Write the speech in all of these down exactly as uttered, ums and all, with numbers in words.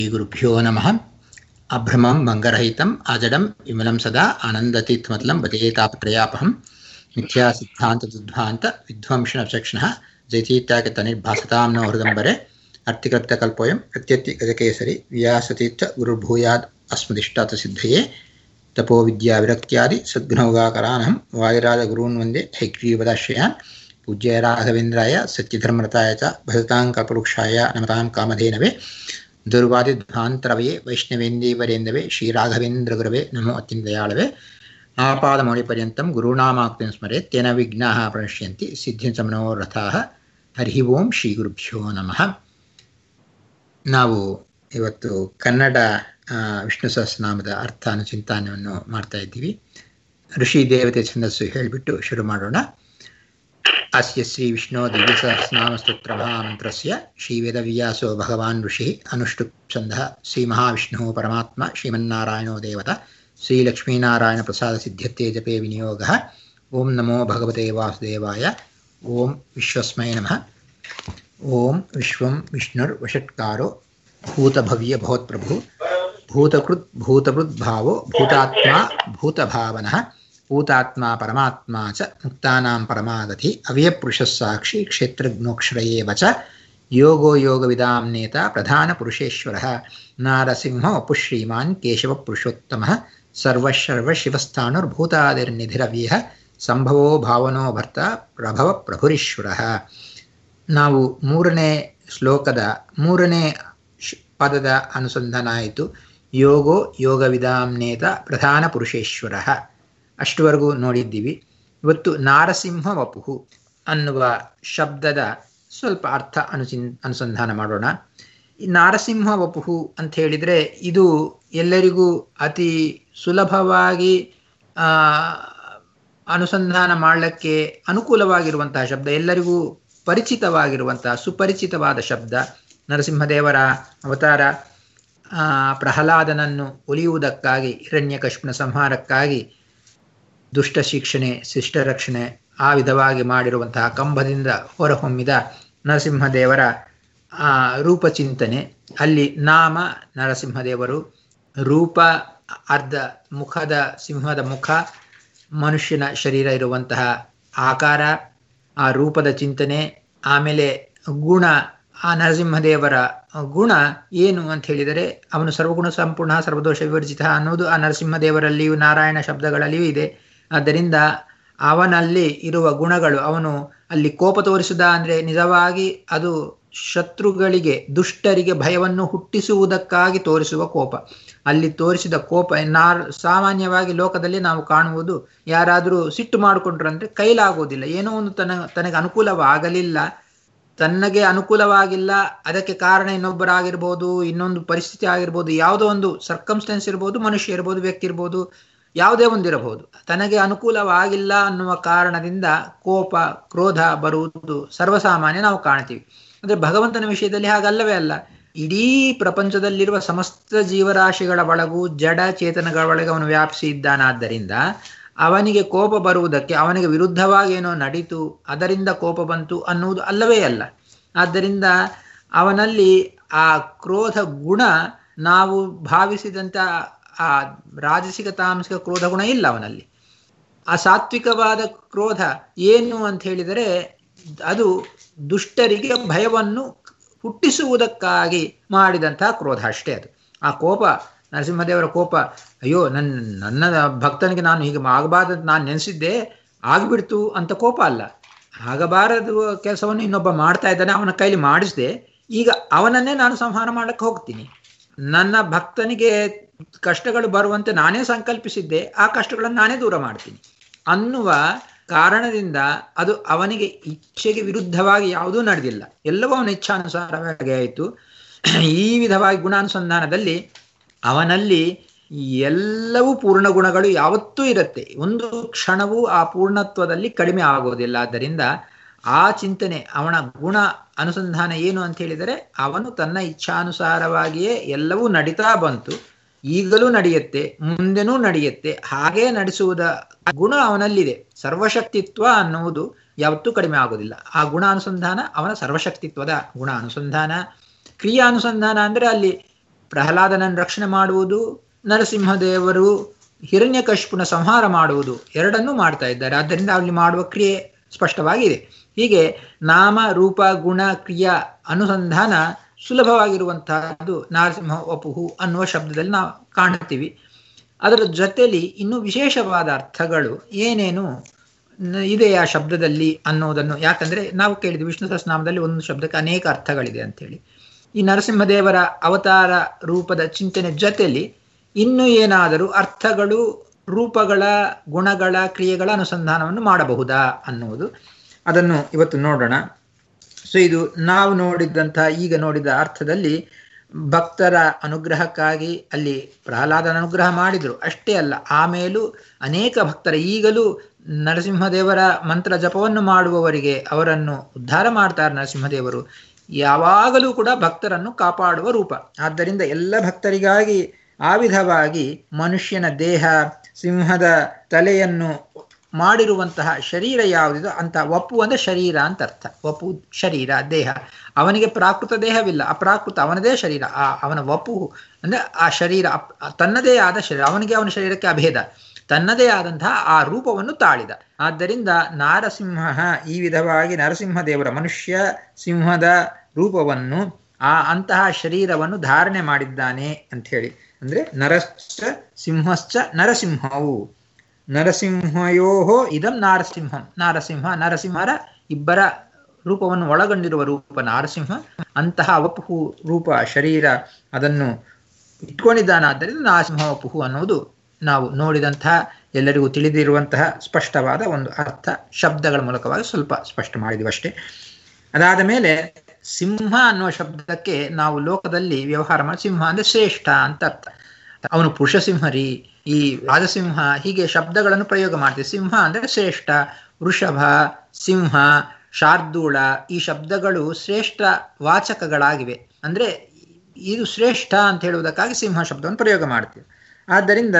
श्रीगुरुभ्यो नमः। अभ्रमं भङ्गरहितम् अजडं विमलं सदा आनन्दतीर्थमतलं भजेतापत्रयापहं मिथ्यासिद्धान्तदुद्ध्वान्त विध्वंसनचक्षणः जयतीत्यागतनिर्भासतां नो हृदम्बरे अर्थिकृत्यकल्पोऽयं प्रत्यत्यगजकेसरी व्यासतीर्थ गुरुर्भूयात् अस्मदिष्टार्थसिद्धये तपोविद्याविरक्त्यादि सद्गुणौघाकरानहं वायुराजगुरून् वन्दे हैग्रीवदाश्रयान् पूज्य राघवेन्द्राय सत्यधर्मरताय च भजतां कल्पवृक्षाय नमतां कामधेनवे दुर्वादिध्वान्तरवये वैष्णवेन्दीवरेन्दवे श्रीराघवेन्द्रगुरवे नमो अत्यन्तदयाळवे आपादमौलिपर्यन्तं गुरूणामाक्तिं स्मरेत् तेन विघ्नाः प्रणश्यन्ति सिद्धिं च मनोरथाः। हरि ओಂ ಶ್ರೀ ಗುರುಭ್ಯೋ ನಮಃ. ನಾವು ಇವತ್ತು ಕನ್ನಡ ವಿಷ್ಣು ಸಹಸ್ರನಾಮದ ಅರ್ಥ ಅನುಚಿಂತನೆಯನ್ನು ಮಾಡ್ತಾ ಇದ್ದೀವಿ. ಋಷಿ ದೇವತೆ ಛಂದಸ್ಸು ಹೇಳಿಬಿಟ್ಟು ಶುರು ಮಾಡೋಣ. ಅಸ್ಯ ಶ್ರೀ ವಿಷ್ಣು ದಿವ್ಯ ಸಹಸ್ರನಾಮ ಸ್ತೋತ್ರ ಮಹಾಮಂತ್ರಸ್ಯ ಶ್ರೀ ವೇದವ್ಯಾಸೋ ಭಗವಾನ್ ಋಷಿ ಅನುಷ್ಠುಪ್ ಛಂದಃ ಶ್ರೀ ಮಹಾವಿಷ್ಣು ಪರಮಾತ್ಮ ಶ್ರೀಮನ್ನಾರಾಯಣೋ ದೇವತಾ ಶ್ರೀ ಲಕ್ಷ್ಮೀನಾರಾಯಣ ಪ್ರಸಾದ ಸಿದ್ಧ್ಯತೆ ಜಪೇ ವಿನಿಯೋಗಃ. ಓಂ ನಮೋ ಭಗವತೆ ವಾಸುದೇವಾಯ. ಓಂ ವಿಶ್ವಸ್ಮೈ ನಮಃ. ಓಂ ವಿಶ್ವಂ ವಿಷ್ಣುರ್ ವಷಟ್ಕಾರೋ ಭೂತಭವ್ಯ ಭವತ್ಪ್ರಭು ಭೂತಕೃತ್ ಭೂತಭೃದ್ಭಾವೋ ಭೂತಾತ್ಮ ಭೂತಭಾವನಃ ಭೂತಾತ್ಮ ಪರಮಾತ್ಮ ಚ ಮುಕ್ತಾನಾಂ ಪರಮಾಗತಿ ಅವ್ಯಪುರುಷಸ್ಸಾಕ್ಷಿ ಕ್ಷೇತ್ರಜ್ಞೋಕ್ಷರಯೇವ ಚ ಯೋಗೋ ಯೋಗವಿದಾಂ ನೇತ ಪ್ರಧಾನ ಪುರುಷೇಶ್ವರಃ ನಾರಸಿಂಹ ವಪುಶ್ರೀಮಾನ್ ಕೇಶವ ಪುರುಷೋತ್ತಮಃ ಸರ್ವಶರ್ವಶಿವಸ್ಥಾಣುರ್ಭೂತಾದಿರ್ನಿಧಿರವ್ಯಃ ಸಂಭವೋ ಭಾವನೋ ಭರ್ತ ಪ್ರಭವ ಪ್ರಭುರೀಶ್ವರಃ. ನಾವು ಮೂರನೇ ಶ್ಲೋಕದ ಮೂರನೇ ಪದದ ಅನುಸಂಧಾನ ಆಯಿತು. ಯೋಗೋ ಯೋಗವಿದಾಂನೇತ ಪ್ರಧಾನ ಪುರುಷೇಶ್ವರಃ ಅಷ್ಟುವರೆಗೂ ನೋಡಿದ್ದೀವಿ. ಇವತ್ತು ನಾರಸಿಂಹ ವಪುಹು ಅನ್ನುವ ಶಬ್ದದ ಸ್ವಲ್ಪ ಅರ್ಥ ಅನುಚಿನ್ ಅನುಸಂಧಾನ ಮಾಡೋಣ. ಈ ನಾರಸಿಂಹ ವಪುಹು ಅಂತ ಹೇಳಿದರೆ ಇದು ಎಲ್ಲರಿಗೂ ಅತಿ ಸುಲಭವಾಗಿ ಅನುಸಂಧಾನ ಮಾಡಲಿಕ್ಕೆ ಅನುಕೂಲವಾಗಿರುವಂತಹ ಶಬ್ದ, ಎಲ್ಲರಿಗೂ ಪರಿಚಿತವಾಗಿರುವಂತಹ ಸುಪರಿಚಿತವಾದ ಶಬ್ದ. ನರಸಿಂಹದೇವರ ಅವತಾರ ಪ್ರಹ್ಲಾದನನ್ನು ಒಲಿಯುವುದಕ್ಕಾಗಿ, ಹಿರಣ್ಯಕಶಿಪುನ ಸಂಹಾರಕ್ಕಾಗಿ ದುಷ್ಟ ಶಿಕ್ಷಣೆ ಶಿಷ್ಟ ರಕ್ಷಣೆ ಆ ವಿಧವಾಗಿ ಮಾಡಿರುವಂತಹ ಕಂಬದಿಂದ ಹೊರಹೊಮ್ಮಿದ ನರಸಿಂಹದೇವರ ರೂಪಚಿಂತನೆ. ಅಲ್ಲಿ ನಾಮ ನರಸಿಂಹದೇವರು, ರೂಪ ಅರ್ಧ ಮುಖದ ಸಿಂಹದ ಮುಖ, ಮನುಷ್ಯನ ಶರೀರ ಇರುವಂತಹ ಆಕಾರ, ಆ ರೂಪದ ಚಿಂತನೆ. ಆಮೇಲೆ ಗುಣ, ಆ ನರಸಿಂಹದೇವರ ಗುಣ ಏನು ಅಂತ ಹೇಳಿದರೆ ಅವನು ಸರ್ವಗುಣ ಸಂಪೂರ್ಣ ಸರ್ವದೋಷ ವಿವರ್ಜಿತ ಅನ್ನೋದು ಆ ನರಸಿಂಹದೇವರಲ್ಲಿಯೂ ನಾರಾಯಣ ಶಬ್ದಗಳಲ್ಲಿಯೂ ಇದೆ. ಆದ್ದರಿಂದ ಅವನಲ್ಲಿ ಇರುವ ಗುಣಗಳು, ಅವನು ಅಲ್ಲಿ ಕೋಪ ತೋರಿಸಿದ ಅಂದರೆ ನಿಜವಾಗಿ ಅದು ಶತ್ರುಗಳಿಗೆ ದುಷ್ಟರಿಗೆ ಭಯವನ್ನು ಹುಟ್ಟಿಸುವುದಕ್ಕಾಗಿ ತೋರಿಸುವ ಕೋಪ. ಅಲ್ಲಿ ತೋರಿಸಿದ ಕೋಪ ನಾರ್ ಸಾಮಾನ್ಯವಾಗಿ ಲೋಕದಲ್ಲಿ ನಾವು ಕಾಣುವುದು, ಯಾರಾದರೂ ಸಿಟ್ಟು ಮಾಡಿಕೊಂಡ್ರಂದ್ರೆ ಕೈಲಾಗೋದಿಲ್ಲ, ಏನೋ ಒಂದು ತನ ತನಗೆ ಅನುಕೂಲವಾಗಲಿಲ್ಲ, ತನಗೆ ಅನುಕೂಲವಾಗಿಲ್ಲ, ಅದಕ್ಕೆ ಕಾರಣ ಇನ್ನೊಬ್ಬರಾಗಿರ್ಬೋದು, ಇನ್ನೊಂದು ಪರಿಸ್ಥಿತಿ ಆಗಿರ್ಬೋದು, ಯಾವುದೋ ಒಂದು ಸರ್ಕಮ್ಸ್ಟೆನ್ಸ್ ಇರ್ಬೋದು, ಮನುಷ್ಯ ಇರ್ಬೋದು, ವ್ಯಕ್ತಿ ಇರ್ಬೋದು, ಯಾವುದೇ ಒಂದಿರಬಹುದು, ತನಗೆ ಅನುಕೂಲವಾಗಿಲ್ಲ ಅನ್ನುವ ಕಾರಣದಿಂದ ಕೋಪ ಕ್ರೋಧ ಬರುವುದು ಸರ್ವಸಾಮಾನ್ಯ ನಾವು ಕಾಣ್ತೀವಿ. ಅಂದರೆ ಭಗವಂತನ ವಿಷಯದಲ್ಲಿ ಹಾಗಲ್ಲವೇ ಅಲ್ಲ. ಇಡೀ ಪ್ರಪಂಚದಲ್ಲಿರುವ ಸಮಸ್ತ ಜೀವರಾಶಿಗಳ ಒಳಗೂ ಜಡ ಚೇತನಗಳ ಒಳಗೆ ಅವನು ವ್ಯಾಪಿಸಿ ಇದ್ದಾನಾದ್ದರಿಂದ ಅವನಿಗೆ ಕೋಪ ಬರುವುದಕ್ಕೆ, ಅವನಿಗೆ ವಿರುದ್ಧವಾಗಿ ಏನೋ ನಡೀತು ಅದರಿಂದ ಕೋಪ ಬಂತು ಅನ್ನುವುದು ಅಲ್ಲವೇ ಅಲ್ಲ. ಆದ್ದರಿಂದ ಅವನಲ್ಲಿ ಆ ಕ್ರೋಧ ಗುಣ ನಾವು ಭಾವಿಸಿದಂಥ ಆ ರಾಜಸಿಕ ತಾಮಸಿಕ ಕ್ರೋಧ ಗುಣ ಇಲ್ಲ ಅವನಲ್ಲಿ. ಆ ಸಾತ್ವಿಕವಾದ ಕ್ರೋಧ ಏನು ಅಂತ ಹೇಳಿದರೆ ಅದು ದುಷ್ಟರಿಗೆ ಭಯವನ್ನು ಹುಟ್ಟಿಸುವುದಕ್ಕಾಗಿ ಮಾಡಿದಂತಹ ಕ್ರೋಧ ಅಷ್ಟೇ. ಅದು ಆ ಕೋಪ, ನರಸಿಂಹದೇವರ ಕೋಪ, ಅಯ್ಯೋ ನನ್ನ ನನ್ನ ಭಕ್ತನಿಗೆ ನಾನು ಹೀಗೆ ಆಗಬಾರದು ನಾನು ನೆನೆಸಿದ್ದೆ ಆಗ್ಬಿಡ್ತು ಅಂತ ಕೋಪ ಅಲ್ಲ. ಆಗಬಾರದು ಕೆಲಸವನ್ನು ಇನ್ನೊಬ್ಬ ಮಾಡ್ತಾ ಇದ್ದಾನೆ, ಅವನ ಕೈಲಿ ಮಾಡಿಸಿದೆ, ಈಗ ಅವನನ್ನೇ ನಾನು ಸಂಹಾರ ಮಾಡಕ್ಕೆ ಹೋಗ್ತೀನಿ, ನನ್ನ ಭಕ್ತನಿಗೆ ಕಷ್ಟಗಳು ಬರುವಂತೆ ನಾನೇ ಸಂಕಲ್ಪಿಸಿದ್ದೆ, ಆ ಕಷ್ಟಗಳನ್ನು ನಾನೇ ದೂರ ಮಾಡ್ತೀನಿ ಅನ್ನುವ ಕಾರಣದಿಂದ ಅದು ಅವನಿಗೆ ಇಚ್ಛೆಗೆ ವಿರುದ್ಧವಾಗಿ ಯಾವುದೂ ನಡೆದಿಲ್ಲ, ಎಲ್ಲವೂ ಅವನ ಇಚ್ಛಾನುಸಾರವಾಗಿ ಆಯಿತು. ಈ ವಿಧವಾಗಿ ಗುಣಾನುಸಂಧಾನದಲ್ಲಿ ಅವನಲ್ಲಿ ಎಲ್ಲವೂ ಪೂರ್ಣ ಗುಣಗಳು ಯಾವತ್ತೂ ಇರುತ್ತೆ, ಒಂದು ಕ್ಷಣವೂ ಆ ಪೂರ್ಣತ್ವದಲ್ಲಿ ಕಡಿಮೆ ಆಗೋದಿಲ್ಲ. ಆದ್ದರಿಂದ ಆ ಚಿಂತನೆ, ಅವನ ಗುಣ ಅನುಸಂಧಾನ ಏನು ಅಂತ ಹೇಳಿದರೆ ಅವನು ತನ್ನ ಇಚ್ಛಾನುಸಾರವಾಗಿಯೇ ಎಲ್ಲವೂ ನಡೀತಾ ಬಂತು, ಈಗಲೂ ನಡೆಯುತ್ತೆ, ಮುಂದೆನೂ ನಡೆಯುತ್ತೆ, ಹಾಗೇ ನಡೆಸುವುದ ಗುಣ ಅವನಲ್ಲಿದೆ. ಸರ್ವಶಕ್ತಿತ್ವ ಅನ್ನುವುದು ಯಾವತ್ತೂ ಕಡಿಮೆ ಆಗೋದಿಲ್ಲ. ಆ ಗುಣ ಅನುಸಂಧಾನ ಅವನ ಸರ್ವಶಕ್ತಿತ್ವದ ಗುಣ ಅನುಸಂಧಾನ. ಕ್ರಿಯಾ ಅನುಸಂಧಾನ ಅಂದರೆ ಅಲ್ಲಿ ಪ್ರಹ್ಲಾದನನ್ನು ರಕ್ಷಣೆ ಮಾಡುವುದು, ನರಸಿಂಹದೇವರು ಹಿರಣ್ಯಕಶಿಪುನ ಸಂಹಾರ ಮಾಡುವುದು ಎರಡನ್ನೂ ಮಾಡ್ತಾ ಇದ್ದಾರೆ. ಆದ್ದರಿಂದ ಅಲ್ಲಿ ಮಾಡುವ ಕ್ರಿಯೆ ಸ್ಪಷ್ಟವಾಗಿದೆ. ಹೀಗೆ ನಾಮ ರೂಪ ಗುಣ ಕ್ರಿಯಾ ಅನುಸಂಧಾನ ಸುಲಭವಾಗಿರುವಂತಹದ್ದು ನರಸಿಂಹ ವಪುಹು ಅನ್ನುವ ಶಬ್ದದಲ್ಲಿ ನಾವು ಕಾಣ್ತೀವಿ. ಅದರ ಜೊತೆಯಲ್ಲಿ ಇನ್ನೂ ವಿಶೇಷವಾದ ಅರ್ಥಗಳು ಏನೇನು ಇದೆ ಆ ಶಬ್ದದಲ್ಲಿ ಅನ್ನೋದನ್ನು, ಯಾಕಂದ್ರೆ ನಾವು ಕೇಳಿದ್ವಿ ವಿಷ್ಣು ಸಹಸ್ರನಾಮದಲ್ಲಿ ಒಂದು ಶಬ್ದಕ್ಕೆ ಅನೇಕ ಅರ್ಥಗಳಿದೆ ಅಂತೇಳಿ. ಈ ನರಸಿಂಹದೇವರ ಅವತಾರ ರೂಪದ ಚಿಂತನೆ ಜೊತೆಯಲ್ಲಿ ಇನ್ನೂ ಏನಾದರೂ ಅರ್ಥಗಳು, ರೂಪಗಳ, ಗುಣಗಳ, ಕ್ರಿಯೆಗಳ ಅನುಸಂಧಾನವನ್ನು ಮಾಡಬಹುದಾ ಅನ್ನುವುದು, ಅದನ್ನು ಇವತ್ತು ನೋಡೋಣ. ಸೊ ಇದು ನಾವು ನೋಡಿದಂತಹ ಈಗ ನೋಡಿದ ಅರ್ಥದಲ್ಲಿ ಭಕ್ತರ ಅನುಗ್ರಹಕ್ಕಾಗಿ ಅಲ್ಲಿ ಪ್ರಹ್ಲಾದನ ಅನುಗ್ರಹ ಮಾಡಿದ್ರು ಅಷ್ಟೇ ಅಲ್ಲ, ಆಮೇಲೂ ಅನೇಕ ಭಕ್ತರ ಈಗಲೂ ನರಸಿಂಹದೇವರ ಮಂತ್ರ ಜಪವನ್ನು ಮಾಡುವವರಿಗೆ ಅವರನ್ನು ಉದ್ಧಾರ ಮಾಡ್ತಾರೆ. ನರಸಿಂಹದೇವರು ಯಾವಾಗಲೂ ಕೂಡ ಭಕ್ತರನ್ನು ಕಾಪಾಡುವ ರೂಪ. ಆದ್ದರಿಂದ ಎಲ್ಲ ಭಕ್ತರಿಗಾಗಿ ಆ ವಿಧವಾಗಿ ಮನುಷ್ಯನ ದೇಹ, ಸಿಂಹದ ತಲೆಯನ್ನು ಮಾಡಿರುವಂತಹ ಶರೀರ ಯಾವುದಿದೋ ಅಂತ ವಪು ಅಂದ್ರೆ ಶರೀರ ಅಂತ ಅರ್ಥ. ವಪು ಶರೀರ, ದೇಹ. ಅವನಿಗೆ ಪ್ರಾಕೃತ ದೇಹವಿಲ್ಲ, ಅಪ್ರಾಕೃತ ಅವನದೇ ಶರೀರ. ಆ ಅವನ ವಪು ಅಂದ್ರೆ ಆ ಶರೀರ ತನ್ನದೇ ಆದ ಶರೀರ, ಅವನಿಗೆ ಅವನ ಶರೀರಕ್ಕೆ ಅಭೇದ, ತನ್ನದೇ ಆದಂತಹ ಆ ರೂಪವನ್ನು ತಾಳಿದ. ಆದ್ದರಿಂದ ನಾರಸಿಂಹ ಈ ವಿಧವಾಗಿ ನರಸಿಂಹದೇವರ ಮನುಷ್ಯ ಸಿಂಹದ ರೂಪವನ್ನು, ಆ ಅಂತಹ ಶರೀರವನ್ನು ಧಾರಣೆ ಮಾಡಿದ್ದಾನೆ ಅಂತ ಹೇಳಿ. ಅಂದ್ರೆ ನರಶ್ಚ ಸಿಂಹಶ್ಚ ನರಸಿಂಹವು, ನರಸಿಂಹಯೋಹೋ ಇದಂ ನಾರಸಿಂಹಂ. ನಾರಸಿಂಹ ನರಸಿಂಹರ ಇಬ್ಬರ ರೂಪವನ್ನು ಒಳಗೊಂಡಿರುವ ರೂಪ ನಾರಸಿಂಹ. ಅಂತಹ ವಪುಹು ರೂಪ ಶರೀರ ಅದನ್ನು ಇಟ್ಕೊಂಡಿದ್ದಾನಾದ್ದರಿಂದ ನಾರಸಿಂಹ ವಪುಹು ಅನ್ನೋದು ನಾವು ನೋಡಿದಂತಹ, ಎಲ್ಲರಿಗೂ ತಿಳಿದಿರುವಂತಹ ಸ್ಪಷ್ಟವಾದ ಒಂದು ಅರ್ಥ. ಶಬ್ದಗಳ ಮೂಲಕವಾಗಿ ಸ್ವಲ್ಪ ಸ್ಪಷ್ಟ ಮಾಡಿದೀವಿ ಅಷ್ಟೇ. ಅದಾದ ಮೇಲೆ ಸಿಂಹ ಅನ್ನುವ ಶಬ್ದಕ್ಕೆ ನಾವು ಲೋಕದಲ್ಲಿ ವ್ಯವಹಾರ ಮಾಡಿ ಸಿಂಹ ಅಂದ್ರೆ ಶ್ರೇಷ್ಠ ಅಂತ ಅರ್ಥ. ಅವನು ಪುರುಷ ಸಿಂಹರಿ, ಈ ರಾಜಸಿಂಹ, ಹೀಗೆ ಶಬ್ದಗಳನ್ನು ಪ್ರಯೋಗ ಮಾಡ್ತೀವಿ. ಸಿಂಹ ಅಂದ್ರೆ ಶ್ರೇಷ್ಠ, ವೃಷಭ, ಸಿಂಹ, ಶಾರ್ದೂಳ ಈ ಶಬ್ದಗಳು ಶ್ರೇಷ್ಠ ವಾಚಕಗಳಾಗಿವೆ. ಅಂದ್ರೆ ಇದು ಶ್ರೇಷ್ಠ ಅಂತ ಹೇಳುವುದಕ್ಕಾಗಿ ಸಿಂಹ ಶಬ್ದವನ್ನು ಪ್ರಯೋಗ ಮಾಡ್ತೀವಿ. ಆದ್ದರಿಂದ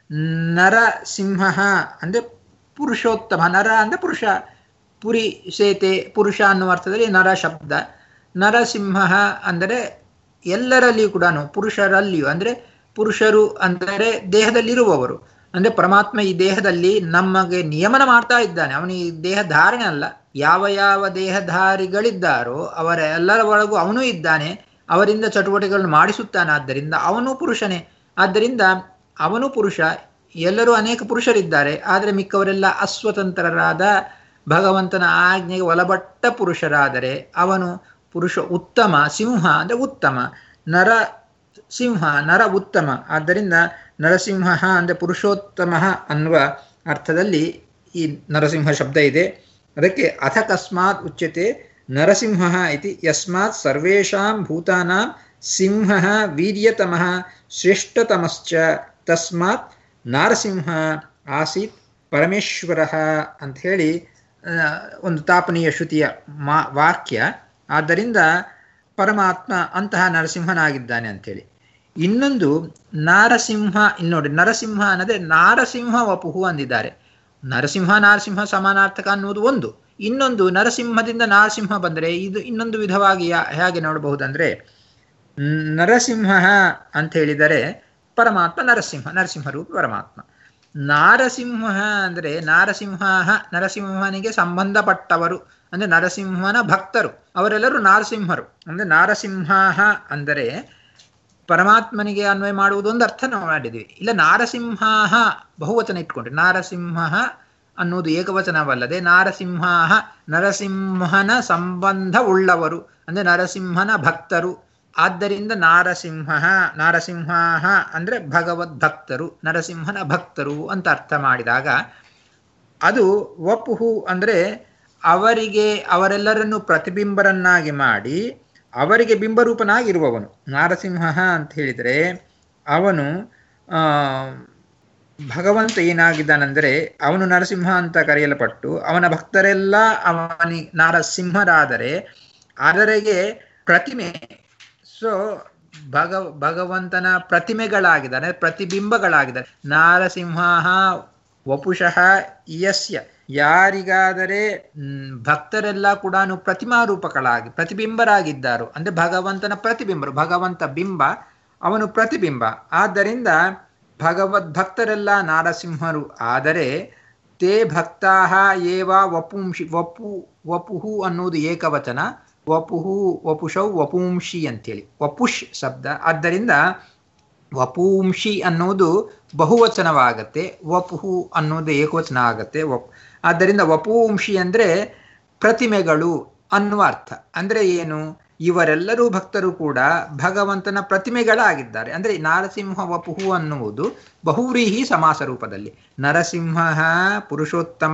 ನರಸಿಂಹ ಅಂದ್ರೆ ಪುರುಷೋತ್ತಮ. ನರ ಅಂದ್ರೆ ಪುರುಷ, ಪುರಿ ಸೇತೆ ಪುರುಷ ಅನ್ನುವ ಅರ್ಥದಲ್ಲಿ ನರ ಶಬ್ದ. ನರಸಿಂಹ ಅಂದರೆ ಎಲ್ಲರಲ್ಲಿಯೂ ಕೂಡ, ಪುರುಷರಲ್ಲಿಯೂ ಅಂದ್ರೆ ಪುರುಷರು ಅಂದರೆ ದೇಹದಲ್ಲಿರುವವರು. ಅಂದ್ರೆ ಪರಮಾತ್ಮ ಈ ದೇಹದಲ್ಲಿ ನಮಗೆ ನಿಯಮನ ಮಾಡ್ತಾ ಇದ್ದಾನೆ. ಅವನು ಈ ದೇಹ ಧಾರಣೆ ಅಲ್ಲ, ಯಾವ ಯಾವ ದೇಹಧಾರಿಗಳಿದ್ದಾರೋ ಅವರ ಎಲ್ಲರ ಒಳಗೂ ಅವನು ಇದ್ದಾನೆ, ಅವರಿಂದ ಚಟುವಟಿಕೆಗಳನ್ನು ಮಾಡಿಸುತ್ತಾನೆ. ಆದ್ದರಿಂದ ಅವನು ಪುರುಷನೇ. ಆದ್ದರಿಂದ ಅವನು ಪುರುಷ, ಎಲ್ಲರೂ ಅನೇಕ ಪುರುಷರಿದ್ದಾರೆ, ಆದರೆ ಮಿಕ್ಕವರೆಲ್ಲ ಅಸ್ವತಂತ್ರರಾದ ಭಗವಂತನ ಆಜ್ಞೆಗೆ ಒಳಪಟ್ಟ ಪುರುಷರಾದರೆ ಅವನು ಪುರುಷ ಉತ್ತಮ. ಸಿಂಹ ಅಂದ್ರೆ ಉತ್ತಮ, ನರ ಸಿಂಹ ನರ ಉತ್ತಮ. ಆದ್ದರಿಂದ ನರಸಿಂಹ ಅಂದ್ರೆ ಪುರುಷೋತ್ತಮ ಅನ್ನುವ ಅರ್ಥದಲ್ಲಿ ಈ ನರಸಿಂಹ ಶಬ್ದ ಇದೆ. ಅದಕ್ಕೆ ಅಥ ಕಸ್ಮಾತ್ ಉಚ್ಯತೆ ನರಸಿಂಹ ಇತಿ ಯಸ್ಮಾತ್ ಸರ್ವೇಷಾಂ ಭೂತಾನಾಂ ಸಿಂಹ ವೀರ್ಯತಮಃ ಶ್ರೇಷ್ಠತಮಶ್ಚ ತಸ್ಮಾತ್ ನಾರಸಿಂಹ ಆಸೀತ್ ಪರಮೇಶ್ವರ ಅಂತ ಹೇಳಿ ಒಂದು ತಾಪನೀಯ ಶ್ರುತಿಯ ಮಾ ವಾಕ್ಯ. ಆದ್ದರಿಂದ ಪರಮಾತ್ಮ ಅಂತಹ ನರಸಿಂಹನಾಗಿದ್ದಾನೆ ಅಂಥೇಳಿ. ಇನ್ನೊಂದು ನಾರಸಿಂಹ, ಇಲ್ಲಿ ನೋಡಿ ನರಸಿಂಹ ಅನ್ನೋದೇ ನಾರಸಿಂಹ ವಪುಹು ಅಂದಿದ್ದಾರೆ. ನರಸಿಂಹ ನಾರಸಿಂಹ ಸಮಾನಾರ್ಥಕ ಅನ್ನುವುದು ಒಂದು. ಇನ್ನೊಂದು ನರಸಿಂಹದಿಂದ ನಾರಸಿಂಹ ಬಂದರೆ ಇದು ಇನ್ನೊಂದು ವಿಧವಾಗಿ ಹೇಗೆ ನೋಡಬಹುದಂದ್ರೆ, ನರಸಿಂಹ ಅಂತ ಹೇಳಿದರೆ ಪರಮಾತ್ಮ ನರಸಿಂಹ, ನರಸಿಂಹ ರೂಪ ಪರಮಾತ್ಮ. ನಾರಸಿಂಹ ಅಂದರೆ ನಾರಸಿಂಹ ನರಸಿಂಹನಿಗೆ ಸಂಬಂಧಪಟ್ಟವರು, ಅಂದ್ರೆ ನರಸಿಂಹನ ಭಕ್ತರು, ಅವರೆಲ್ಲರೂ ನಾರಸಿಂಹರು. ಅಂದ್ರೆ ನಾರಸಿಂಹ ಅಂದರೆ ಪರಮಾತ್ಮನಿಗೆ ಅನ್ವಯ ಮಾಡುವುದೊಂದು ಅರ್ಥ ನಾವು ಮಾಡಿದ್ವಿ. ಇಲ್ಲ ನಾರಸಿಂಹ ಬಹುವಚನ ಇಟ್ಕೊಂಡ್ರೆ, ನಾರಸಿಂಹ ಅನ್ನುವುದು ಏಕವಚನವಲ್ಲದೆ ನಾರಸಿಂಹ ನರಸಿಂಹನ ಸಂಬಂಧ ಉಳ್ಳವರು, ಅಂದ್ರೆ ನರಸಿಂಹನ ಭಕ್ತರು. ಆದ್ದರಿಂದ ನಾರಸಿಂಹ ನಾರಸಿಂಹ ಅಂದ್ರೆ ಭಗವದ್ ಭಕ್ತರು, ನರಸಿಂಹನ ಭಕ್ತರು ಅಂತ ಅರ್ಥ ಮಾಡಿದಾಗ ಅದು ವಪುಹು ಅಂದ್ರೆ ಅವರಿಗೆ ಅವರೆಲ್ಲರನ್ನು ಪ್ರತಿಬಿಂಬರನ್ನಾಗಿ ಮಾಡಿ ಅವರಿಗೆ ಬಿಂಬರೂಪನಾಗಿರುವವನು. ನಾರಸಿಂಹ ಅಂತ ಹೇಳಿದರೆ ಅವನು ಆ ಭಗವಂತ ಏನಾಗಿದ್ದಾನೆಂದರೆ ಅವನು ನರಸಿಂಹ ಅಂತ ಕರೆಯಲ್ಪಟ್ಟು ಅವನ ಭಕ್ತರೆಲ್ಲ ಅವನಿ ನಾರಸಿಂಹರಾದರೆ ಅದರಿಗೆ ಪ್ರತಿಮೆ. ಸೊ ಭಗ ಭಗವಂತನ ಪ್ರತಿಮೆಗಳಾಗಿದ್ದಾರೆ, ಪ್ರತಿಬಿಂಬಗಳಾಗಿದ್ದಾರೆ. ನಾರಸಿಂಹ ವಪುಷಃ ಯಸ್ಯ, ಯಾರಿಗಾದರೆ ಭಕ್ತರೆಲ್ಲ ಕೂಡ ಪ್ರತಿಮಾ ರೂಪಗಳಾಗಿ ಪ್ರತಿಬಿಂಬರಾಗಿದ್ದಾರೋ, ಅಂದ್ರೆ ಭಗವಂತನ ಪ್ರತಿಬಿಂಬರು, ಭಗವಂತ ಬಿಂಬ ಅವನು ಪ್ರತಿಬಿಂಬ. ಆದ್ದರಿಂದ ಭಗವದ್ಭಕ್ತರೆಲ್ಲ ನಾರಸಿಂಹರು. ಆದರೆ ತೇ ಭಕ್ತಾಹ ಏವ ವಪುಂಷಿ, ವಪು ವಪುಹು ಅನ್ನುವುದು ಏಕವಚನ, ವಪುಹು ವಪುಷೌ ವಪುಂಷಿ ಅಂತೇಳಿ ವಪುಷ್ ಶಬ್ದ. ಆದ್ದರಿಂದ ವಪುಂಷಿ ಅನ್ನುವುದು ಬಹುವಚನವಾಗತ್ತೆ, ವಪುಹು ಅನ್ನೋದು ಏಕವಚನ ಆಗತ್ತೆ. ವಪ್ ಆದ್ದರಿಂದ ವಪುಂಷಿ ಅಂದರೆ ಪ್ರತಿಮೆಗಳು ಅನ್ನುವ ಅರ್ಥ. ಅಂದರೆ ಏನು? ಇವರೆಲ್ಲರೂ ಭಕ್ತರು ಕೂಡ ಭಗವಂತನ ಪ್ರತಿಮೆಗಳಾಗಿದ್ದಾರೆ. ಅಂದರೆ ನಾರಸಿಂಹ ವಪುಹು ಅನ್ನುವುದು ಬಹುವ್ರೀಹಿ ಸಮಾಸ ರೂಪದಲ್ಲಿ. ನರಸಿಂಹ ಪುರುಷೋತ್ತಮ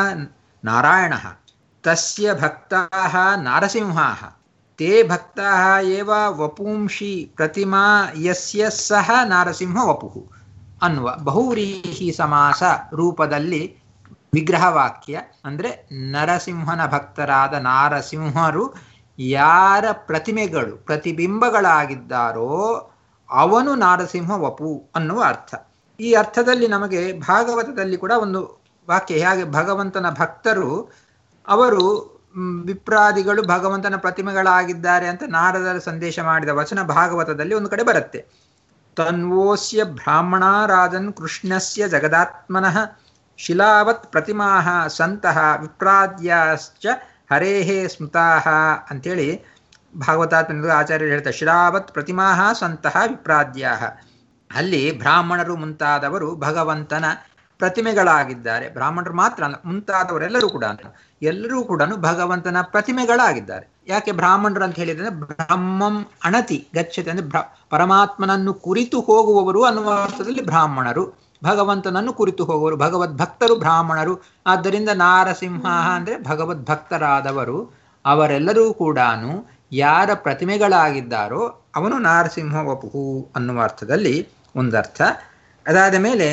ನಾರಾಯಣ ತಸ್ಯ ಭಕ್ತಾಃ ನಾರಸಿಂಹಾಃ ತೇ ಭಕ್ತಾಃ ಏವ ವಪುಂಷಿ ಪ್ರತಿಮಾ ಯಸ್ಯ ಸಹ ನಾರಸಿಂಹ ವಪುಹು ಅನ್ನುವ ಬಹುವ್ರೀಹಿ ಸಮಾಸ ರೂಪದಲ್ಲಿ ವಿಗ್ರಹವಾಕ್ಯ. ಅಂದರೆ ನರಸಿಂಹನ ಭಕ್ತರಾದ ನಾರಸಿಂಹರು ಯಾರ ಪ್ರತಿಮೆಗಳು ಪ್ರತಿಬಿಂಬಗಳಾಗಿದ್ದಾರೋ ಅವನು ನಾರಸಿಂಹ ವಪು ಅನ್ನುವ ಅರ್ಥ. ಈ ಅರ್ಥದಲ್ಲಿ ನಮಗೆ ಭಾಗವತದಲ್ಲಿ ಕೂಡ ಒಂದು ವಾಕ್ಯ, ಹೇಗೆ ಭಗವಂತನ ಭಕ್ತರು ಅವರು ವಿಪ್ರಾದಿಗಳು ಭಗವಂತನ ಪ್ರತಿಮೆಗಳಾಗಿದ್ದಾರೆ ಅಂತ ನಾರದರ ಸಂದೇಶ ಮಾಡಿದ ವಚನ ಭಾಗವತದಲ್ಲಿ ಒಂದು ಕಡೆ ಬರುತ್ತೆ. ತನ್ವೋಸ್ಯ ಬ್ರಾಹ್ಮಣ ರಾಜನ್ ಕೃಷ್ಣಸ್ಯ ಜಗದಾತ್ಮನಃ ಶಿಲಾವತ್ ಪ್ರತಿಮಾಹ ಸಂತಹ ವಿಪ್ರಾದ್ಯಾಶ್ಚ ಹರೇಹೇ ಸ್ಮೃತಾಹ ಅಂತೇಳಿ ಭಾಗವತಾತ್ಮನಿಗೆ ಆಚಾರ್ಯರು ಹೇಳ್ತಾರೆ. ಶಿಲಾವತ್ ಪ್ರತಿಮಾಹ ಸಂತಹ ವಿಪ್ರಾದ್ಯಾಹ. ಅಲ್ಲಿ ಬ್ರಾಹ್ಮಣರು ಮುಂತಾದವರು ಭಗವಂತನ ಪ್ರತಿಮೆಗಳಾಗಿದ್ದಾರೆ. ಬ್ರಾಹ್ಮಣರು ಮಾತ್ರ ಅಲ್ಲ, ಮುಂತಾದವರೆಲ್ಲರೂ ಕೂಡ ಎಲ್ಲರೂ ಕೂಡ ಭಗವಂತನ ಪ್ರತಿಮೆಗಳಾಗಿದ್ದಾರೆ. ಯಾಕೆ ಬ್ರಾಹ್ಮಣರು ಅಂತ ಹೇಳಿದ್ರೆ ಬ್ರಹ್ಮಂ ಅಣತಿ ಗಚ್ಚತಿ ಅಂದ್ರೆ ಬ್ರ ಪರಮಾತ್ಮನನ್ನು ಕುರಿತು ಹೋಗುವವರು ಅನ್ನುವ ಅರ್ಥದಲ್ಲಿ ಬ್ರಾಹ್ಮಣರು, ಭಗವಂತನನ್ನು ಕುರಿತು ಹೋಗುವರು, ಭಗವದ್ಭಕ್ತರು ಬ್ರಾಹ್ಮಣರು. ಆದ್ದರಿಂದ ನಾರಸಿಂಹ ಅಂದರೆ ಭಗವದ್ಭಕ್ತರಾದವರು. ಅವರೆಲ್ಲರೂ ಕೂಡ ಯಾರ ಪ್ರತಿಮೆಗಳಾಗಿದ್ದಾರೋ ಅವನು ನಾರಸಿಂಹ ವಪುಹು ಅನ್ನುವ ಅರ್ಥದಲ್ಲಿ ಒಂದರ್ಥ. ಅದಾದ ಮೇಲೆ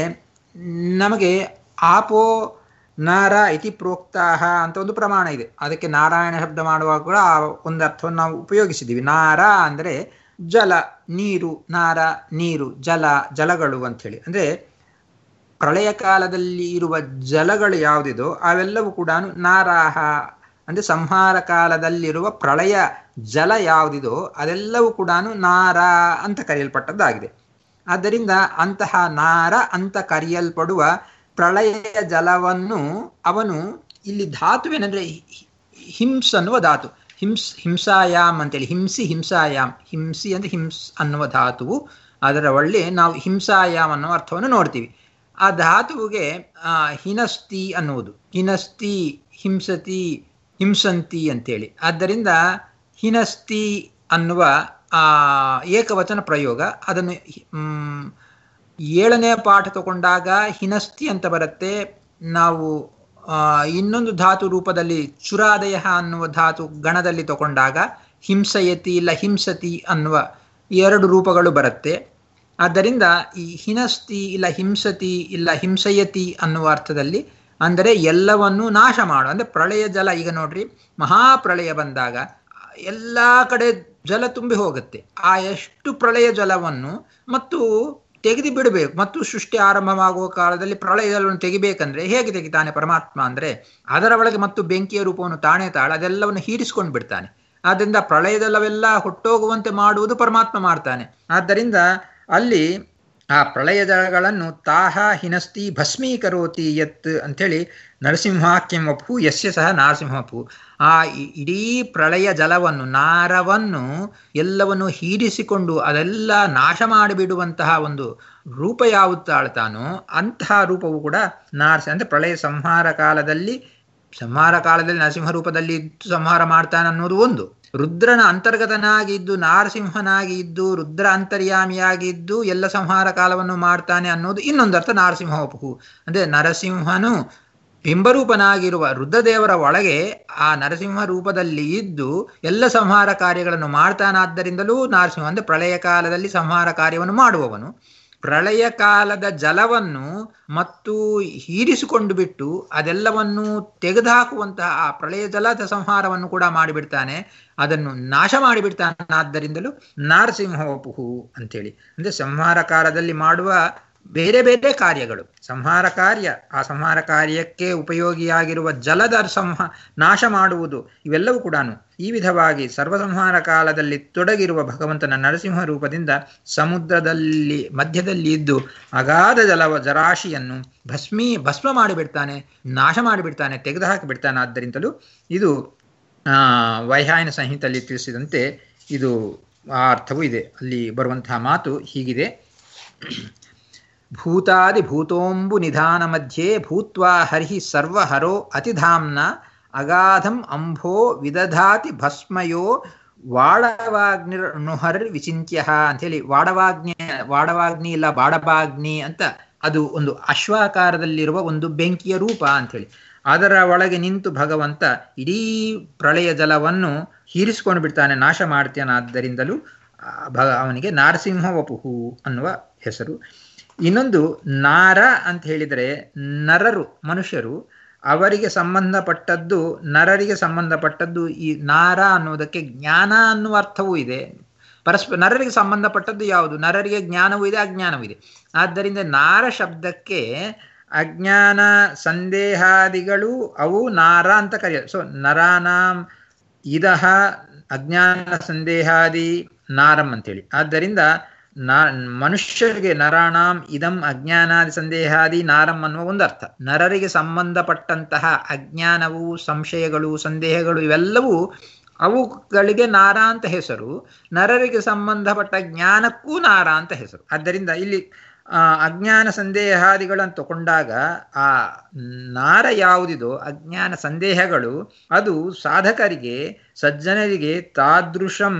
ನಮಗೆ ಆಪೋ ನಾರ ಇತಿ ಪ್ರೋಕ್ತಾಹ ಅಂತ ಒಂದು ಪ್ರಮಾಣ ಇದೆ. ಅದಕ್ಕೆ ನಾರಾಯಣ ಶಬ್ದ ಮಾಡುವಾಗ ಕೂಡ ಆ ಒಂದು ಅರ್ಥವನ್ನು ನಾವು ಉಪಯೋಗಿಸಿದ್ದೀವಿ. ನಾರ ಅಂದರೆ ಜಲ, ನೀರು, ನಾರ ನೀರು, ಜಲ, ಜಲಗಳು ಅಂಥೇಳಿ. ಅಂದರೆ ಪ್ರಳಯ ಕಾಲದಲ್ಲಿ ಇರುವ ಜಲಗಳು ಯಾವುದಿದೋ ಅವೆಲ್ಲವೂ ಕೂಡ ನಾರಾಹ ಅಂದರೆ ಸಂಹಾರ ಕಾಲದಲ್ಲಿರುವ ಪ್ರಳಯ ಜಲ ಯಾವುದಿದೋ ಅದೆಲ್ಲವೂ ಕೂಡ ನಾರ ಅಂತ ಕರೆಯಲ್ಪಟ್ಟದ್ದಾಗಿದೆ. ಆದ್ದರಿಂದ ಅಂತಹ ನಾರ ಅಂತ ಕರೆಯಲ್ಪಡುವ ಪ್ರಳಯ ಜಲವನ್ನು ಅವನು ಇಲ್ಲಿ ಧಾತುವೇನೆಂದರೆ ಹಿಂಸ್ ಅನ್ನುವ ಧಾತು, ಹಿಂಸ್ ಹಿಂಸಾಯಾಮ್ ಅಂತೇಳಿ, ಹಿಂಸಿ ಹಿಂಸಾಯಾಮ್, ಹಿಂಸಿ ಅಂದರೆ ಹಿಂಸ್ ಅನ್ನುವ ಧಾತುವು, ಅದರ ಒಳ್ಳೆ ನಾವು ಹಿಂಸಾಯಾಮ್ ಅನ್ನುವ ಅರ್ಥವನ್ನು ನೋಡ್ತೀವಿ. ಆ ಧಾತುವಿಗೆ ಹಿನಸ್ತಿ ಅನ್ನುವುದು, ಹಿನಸ್ತಿ ಹಿಂಸತಿ ಹಿಂಸಂತಿ ಅಂತೇಳಿ. ಆದ್ದರಿಂದ ಹಿನಸ್ತಿ ಅನ್ನುವ ಆ ಏಕವಚನ ಪ್ರಯೋಗ, ಅದನ್ನು ಏಳನೇ ಪಾಠ ತಗೊಂಡಾಗ ಹಿನಸ್ತಿ ಅಂತ ಬರುತ್ತೆ. ನಾವು ಇನ್ನೊಂದು ಧಾತು ರೂಪದಲ್ಲಿ ಚುರಾದಯ ಅನ್ನುವ ಧಾತು ಗಣದಲ್ಲಿ ತಗೊಂಡಾಗ ಹಿಂಸಯತಿ ಇಲ್ಲ ಹಿಂಸತಿ ಅನ್ನುವ ಎರಡು ರೂಪಗಳು ಬರುತ್ತೆ. ಆದ್ದರಿಂದ ಈ ಹಿನಸ್ತಿ ಇಲ್ಲ ಹಿಂಸತಿ ಇಲ್ಲ ಹಿಂಸಯತಿ ಅನ್ನುವ ಅರ್ಥದಲ್ಲಿ ಅಂದರೆ ಎಲ್ಲವನ್ನೂ ನಾಶ ಮಾಡು. ಅಂದರೆ ಪ್ರಳಯ ಜಲ, ಈಗ ನೋಡ್ರಿ ಮಹಾಪ್ರಳಯ ಬಂದಾಗ ಎಲ್ಲ ಕಡೆ ಜಲ ತುಂಬಿ ಹೋಗುತ್ತೆ. ಆ ಎಷ್ಟು ಪ್ರಳಯ ಜಲವನ್ನು ಮತ್ತು ತೆಗೆದು ಬಿಡಬೇಕು. ಮತ್ತು ಸೃಷ್ಟಿ ಆರಂಭವಾಗುವ ಕಾಲದಲ್ಲಿ ಪ್ರಳಯ ಜಲವನ್ನು ತೆಗಿಬೇಕಂದ್ರೆ ಹೇಗೆ ತೆಗಿತಾನೆ ಪರಮಾತ್ಮ ಅಂದರೆ ಅದರ ಒಳಗೆ ಮತ್ತು ಬೆಂಕಿಯ ರೂಪವನ್ನು ತಾಣೆ ತಾಳ ಅದೆಲ್ಲವನ್ನು ಹೀರಿಸ್ಕೊಂಡು ಬಿಡ್ತಾನೆ. ಆದ್ದರಿಂದ ಪ್ರಳಯ ಜಲವೆಲ್ಲ ಹೊಟ್ಟೋಗುವಂತೆ ಮಾಡುವುದು ಪರಮಾತ್ಮ ಮಾಡ್ತಾನೆ. ಆದ್ದರಿಂದ ಅಲ್ಲಿ ಆ ಪ್ರಳಯ ಜಲಗಳನ್ನು ತಾಹ ಹಿನಸ್ತಿ ಭಸ್ಮೀಕರೋತಿ ಯತ್ ಅಂಥೇಳಿ ನರಸಿಂಹಾಖ್ಯಂ ವಪು ಯಸ್ಯ ಸಹ ನರಸಿಂಹಪು. ಆ ಇಡೀ ಪ್ರಳಯ ಜಲವನ್ನು, ನಾರವನ್ನು ಎಲ್ಲವನ್ನು ಹೀರಿಸಿಕೊಂಡು ಅದೆಲ್ಲ ನಾಶ ಮಾಡಿಬಿಡುವಂತಹ ಒಂದು ರೂಪ ಯಾವುದು ತಾಳ್ತಾನೋ ಅಂತಹ ರೂಪವು ಕೂಡ ನಾರಸಿಂಹ. ಅಂದರೆ ಪ್ರಳಯ ಸಂಹಾರ ಕಾಲದಲ್ಲಿ ಸಂಹಾರ ಕಾಲದಲ್ಲಿ ನರಸಿಂಹ ರೂಪದಲ್ಲಿ ಇದ್ದು ಸಂಹಾರ ಮಾಡ್ತಾನೆ ಅನ್ನೋದು ಒಂದು. ರುದ್ರನ ಅಂತರ್ಗತನಾಗಿ ಇದ್ದು ನಾರಸಿಂಹನಾಗಿ ಇದ್ದು ರುದ್ರ ಅಂತರ್ಯಾಮಿಯಾಗಿ ಇದ್ದು ಎಲ್ಲ ಸಂಹಾರ ಕಾಲವನ್ನು ಮಾಡ್ತಾನೆ ಅನ್ನೋದು ಇನ್ನೊಂದು ಅರ್ಥ ನರಸಿಂಹ ವಪುಹು. ಅಂದರೆ ನರಸಿಂಹನು ಬಿಂಬರೂಪನಾಗಿರುವ ರುದ್ರದೇವರ ಒಳಗೆ ಆ ನರಸಿಂಹ ರೂಪದಲ್ಲಿ ಇದ್ದು ಎಲ್ಲ ಸಂಹಾರ ಕಾರ್ಯಗಳನ್ನು ಮಾಡ್ತಾನಾದ್ದರಿಂದಲೂ ನರಸಿಂಹ. ಅಂದರೆ ಪ್ರಳಯ ಕಾಲದಲ್ಲಿ ಸಂಹಾರ ಕಾರ್ಯವನ್ನು ಮಾಡುವವನು. ಪ್ರಳಯ ಕಾಲದ ಜಲವನ್ನು ಮತ್ತು ಹೀರಿಸಿಕೊಂಡು ಬಿಟ್ಟು ಅದೆಲ್ಲವನ್ನು ತೆಗೆದುಹಾಕುವಂತಹ ಆ ಪ್ರಳಯ ಜಲದ ಸಂಹಾರವನ್ನು ಕೂಡ ಮಾಡಿಬಿಡ್ತಾನೆ, ಅದನ್ನು ನಾಶ ಮಾಡಿಬಿಡ್ತಾನೆ. ಆದ್ದರಿಂದಲೂ ನರಸಿಂಹ ವಪುಹು ಅಂತೇಳಿ. ಅಂದರೆ ಸಂಹಾರ ಕಾಲದಲ್ಲಿ ಮಾಡುವ ಬೇರೆ ಬೇರೆ ಕಾರ್ಯಗಳು, ಸಂಹಾರ ಕಾರ್ಯ, ಆ ಸಂಹಾರ ಕಾರ್ಯಕ್ಕೆ ಉಪಯೋಗಿಯಾಗಿರುವ ಜಲದ ಸಂಹ ನಾಶ ಮಾಡುವುದು, ಇವೆಲ್ಲವೂ ಕೂಡ ಈ ವಿಧವಾಗಿ ಸರ್ವಸಂಹಾರ ಕಾಲದಲ್ಲಿ ತೊಡಗಿರುವ ಭಗವಂತನ ನರಸಿಂಹ ರೂಪದಿಂದ ಸಮುದ್ರದಲ್ಲಿ ಮಧ್ಯದಲ್ಲಿ ಇದ್ದು ಅಗಾಧ ಜಲ ಜರಾಶಿಯನ್ನು ಭಸ್ಮೀ ಭಸ್ಮ ಮಾಡಿಬಿಡ್ತಾನೆ, ನಾಶ ಮಾಡಿಬಿಡ್ತಾನೆ, ತೆಗೆದುಹಾಕಿ ಬಿಡ್ತಾನೆ. ಆದ್ದರಿಂದಲೂ ಇದು ವೈಹಾಯನ ಸಂಹಿತೆಯಲ್ಲಿ ತಿಳಿಸಿದಂತೆ ಇದು ಆ ಅರ್ಥವೂ ಇದೆ. ಅಲ್ಲಿ ಬರುವಂತಹ ಮಾತು ಹೀಗಿದೆ: ಭೂತಾದಿ ಭೂತೋಂಬು ನಿಧಾನ ಮಧ್ಯೆ ಭೂತ್ವಾ ಹರಿಹಿ ಸರ್ವಹರೋ ಅತಿಧಾಮ್ನ ಅಗಾಧಂ ಅಂಭೋ ವಿದಧಾತಿ ಭಸ್ಮಯೋ ವಾಡವಾಗ್ನಿರ್ ನುಹರ್ ವಿಚಿಂತ್ಯ ಅಂಥೇಳಿ, ವಾಡವಾಗ್ನಿ ವಾಡವಾಗ್ನಿ ಇಲ್ಲ ಬಾಡವಾಗ್ನಿ ಅಂತ, ಅದು ಒಂದು ಅಶ್ವಾಕಾರದಲ್ಲಿರುವ ಒಂದು ಬೆಂಕಿಯ ರೂಪ ಅಂಥೇಳಿ. ಅದರ ಒಳಗೆ ನಿಂತು ಭಗವಂತ ಇಡೀ ಪ್ರಳಯ ಜಲವನ್ನು ಹೀರಿಸಿಕೊಂಡು ಬಿಡ್ತಾನೆ, ನಾಶ ಮಾಡ್ತಾನೆ. ಆದ್ದರಿಂದಲೂ ಭಗ ಅವನಿಗೆ ನಾರಸಿಂಹ ವಪುಹು ಅನ್ನುವ ಹೆಸರು. ಇನ್ನೊಂದು ನಾರ ಅಂತ ಹೇಳಿದರೆ ನರರು, ಮನುಷ್ಯರು, ಅವರಿಗೆ ಸಂಬಂಧಪಟ್ಟದ್ದು, ನರರಿಗೆ ಸಂಬಂಧಪಟ್ಟದ್ದು ಈ ನಾರ ಅನ್ನುವುದಕ್ಕೆ ಜ್ಞಾನ ಅನ್ನುವ ಅರ್ಥವೂ ಇದೆ. ಪರಸ್ಪರ ನರರಿಗೆ ಸಂಬಂಧಪಟ್ಟದ್ದು ಯಾವುದು? ನರರಿಗೆ ಜ್ಞಾನವೂ ಇದೆ, ಅಜ್ಞಾನವೂ ಇದೆ. ಆದ್ದರಿಂದ ನಾರ ಶಬ್ದಕ್ಕೆ ಅಜ್ಞಾನ ಸಂದೇಹಾದಿಗಳು ಅವು ನಾರ ಅಂತ ಕರೆಯೋದು. ಸೊ ನರಾನಾಂ ಇದಹ ಅಜ್ಞಾನ ಸಂದೇಹಾದಿ ನಾರಂ ಅಂತೇಳಿ. ಆದ್ದರಿಂದ ನಾ ಮನುಷ್ಯರಿಗೆ ನರಾಣಾಂ ಇದಂ ಅಜ್ಞಾನಾದಿ ಸಂದೇಹಾದಿ ನಾರಂ ಅನ್ನುವ ಒಂದು ಅರ್ಥ. ನರರಿಗೆ ಸಂಬಂಧಪಟ್ಟಂತಹ ಅಜ್ಞಾನವು, ಸಂಶಯಗಳು, ಸಂದೇಹಗಳು ಇವೆಲ್ಲವೂ ಅವುಗಳಿಗೆ ನಾರ ಅಂತ ಹೆಸರು. ನರರಿಗೆ ಸಂಬಂಧಪಟ್ಟ ಜ್ಞಾನಕ್ಕೂ ನಾರ ಅಂತ ಹೆಸರು. ಆದ್ದರಿಂದ ಇಲ್ಲಿ ಅಜ್ಞಾನ ಸಂದೇಹಾದಿಗಳನ್ನು ತಗೊಂಡಾಗ ಆ ನಾರ ಯಾವುದಿದೋ ಅಜ್ಞಾನ ಸಂದೇಹಗಳು, ಅದು ಸಾಧಕರಿಗೆ, ಸಜ್ಜನರಿಗೆ ತಾದೃಶಂ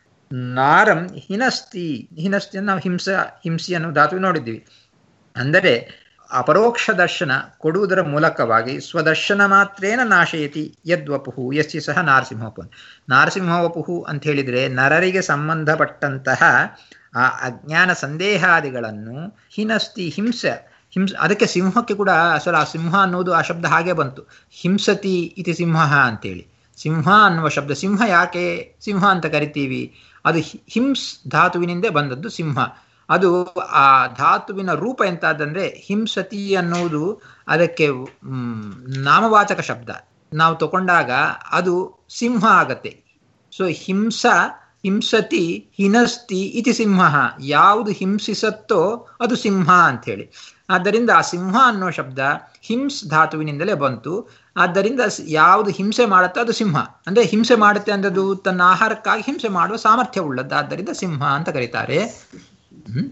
ನಾರಂ ಹಿನಸ್ತಿ. ಹಿನಸ್ತಿಯನ್ನು ನಾವು ಹಿಂಸ ಹಿಂಸಿ ಅನ್ನೋ ಧಾತು ನೋಡಿದ್ದೀವಿ. ಅಂದರೆ ಅಪರೋಕ್ಷ ದರ್ಶನ ಕೊಡುವುದರ ಮೂಲಕವಾಗಿ ಸ್ವದರ್ಶನ ಮಾತ್ರೇನ ನಾಶಯತಿ ಯದ್ವಪುಹು ಯಸ್ಸಿ ಸಹ ನಾರಸಿಂಹವಪು. ನಾರಸಿಂಹವಪುಹು ಅಂತ ಹೇಳಿದರೆ ನರರಿಗೆ ಸಂಬಂಧಪಟ್ಟಂತಹ ಆ ಅಜ್ಞಾನ ಸಂದೇಹಾದಿಗಳನ್ನು ಹಿನಸ್ತಿ, ಹಿಂಸ ಹಿಂಸ ಅದಕ್ಕೆ ಸಿಂಹಕ್ಕೆ ಕೂಡ ಅಸಲು ಆ ಸಿಂಹ ಅನ್ನೋದು ಆ ಶಬ್ದ ಹಾಗೆ ಬಂತು, ಹಿಂಸತಿ ಇತಿ ಸಿಂಹ ಅಂತೇಳಿ. ಸಿಂಹ ಅನ್ನುವ ಶಬ್ದ, ಸಿಂಹ ಯಾಕೆ ಸಿಂಹ ಅಂತ ಕರಿತೀವಿ? ಅದು ಹಿಂಸ್ ಧಾತುವಿನಿಂದ ಬಂದದ್ದು ಸಿಂಹ. ಅದು ಆ ಧಾತುವಿನ ರೂಪ ಎಂತಾದಂದ್ರೆ ಹಿಂಸತಿ ಅನ್ನುವುದು ಅದಕ್ಕೆ ನಾಮವಾಚಕ ಶಬ್ದ. ನಾವು ತಗೊಂಡಾಗ ಅದು ಸಿಂಹ ಆಗತ್ತೆ. ಸೊ ಹಿಂಸ, ಹಿಂಸತಿ, ಹಿನಸ್ತಿ ಇತಿ ಸಿಂಹ. ಯಾವುದು ಹಿಂಸಿಸತ್ತೋ ಅದು ಸಿಂಹ ಅಂಥೇಳಿ. ಆದ್ದರಿಂದ ಆ ಸಿಂಹ ಅನ್ನೋ ಶಬ್ದ ಹಿಂಸ್ ಧಾತುವಿನಿಂದಲೇ ಬಂತು. ಆದ್ದರಿಂದ ಯಾವುದು ಹಿಂಸೆ ಮಾಡುತ್ತೆ ಅದು ಸಿಂಹ. ಅಂದರೆ ಹಿಂಸೆ ಮಾಡುತ್ತೆ ಅಂದದು ತನ್ನ ಆಹಾರಕ್ಕಾಗಿ ಹಿಂಸೆ ಮಾಡುವ ಸಾಮರ್ಥ್ಯ ಉಳ್ಳದ್ದು. ಆದ್ದರಿಂದ ಸಿಂಹ ಅಂತ ಕರೀತಾರೆ. ಹ್ಮ್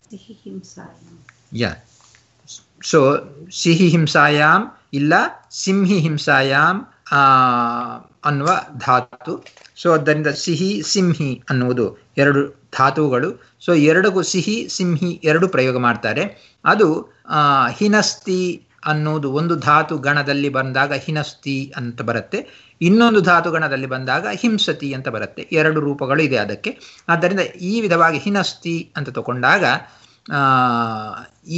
ಯಾ ಸೊ ಸಿಹಿ ಹಿಂಸಾಯಾಮ್ ಇಲ್ಲ ಸಿಂಹಿ ಹಿಂಸಾಯಾಮ್ ಆ ಅನ್ನುವ ಧಾತು. ಸೊ ಆದ್ದರಿಂದ ಸಿಹಿ ಸಿಂಹಿ ಅನ್ನುವುದು ಎರಡು ಧಾತುಗಳು. ಸೊ ಎರಡಕ್ಕೂ ಸಿಹಿ ಸಿಂಹಿ ಎರಡು ಪ್ರಯೋಗ ಮಾಡ್ತಾರೆ. ಅದು ಹಿನಸ್ತಿ ಅನ್ನೋದು ಒಂದು ಧಾತು ಗಣದಲ್ಲಿ ಬಂದಾಗ ಹಿನಸ್ತಿ ಅಂತ ಬರುತ್ತೆ, ಇನ್ನೊಂದು ಧಾತು ಗಣದಲ್ಲಿ ಬಂದಾಗ ಹಿಂಸತಿ ಅಂತ ಬರುತ್ತೆ. ಎರಡು ರೂಪಗಳು ಇದೆ ಅದಕ್ಕೆ. ಆದ್ದರಿಂದ ಈ ವಿಧವಾಗಿ ಹಿನಸ್ತಿ ಅಂತ ತಗೊಂಡಾಗ ಈ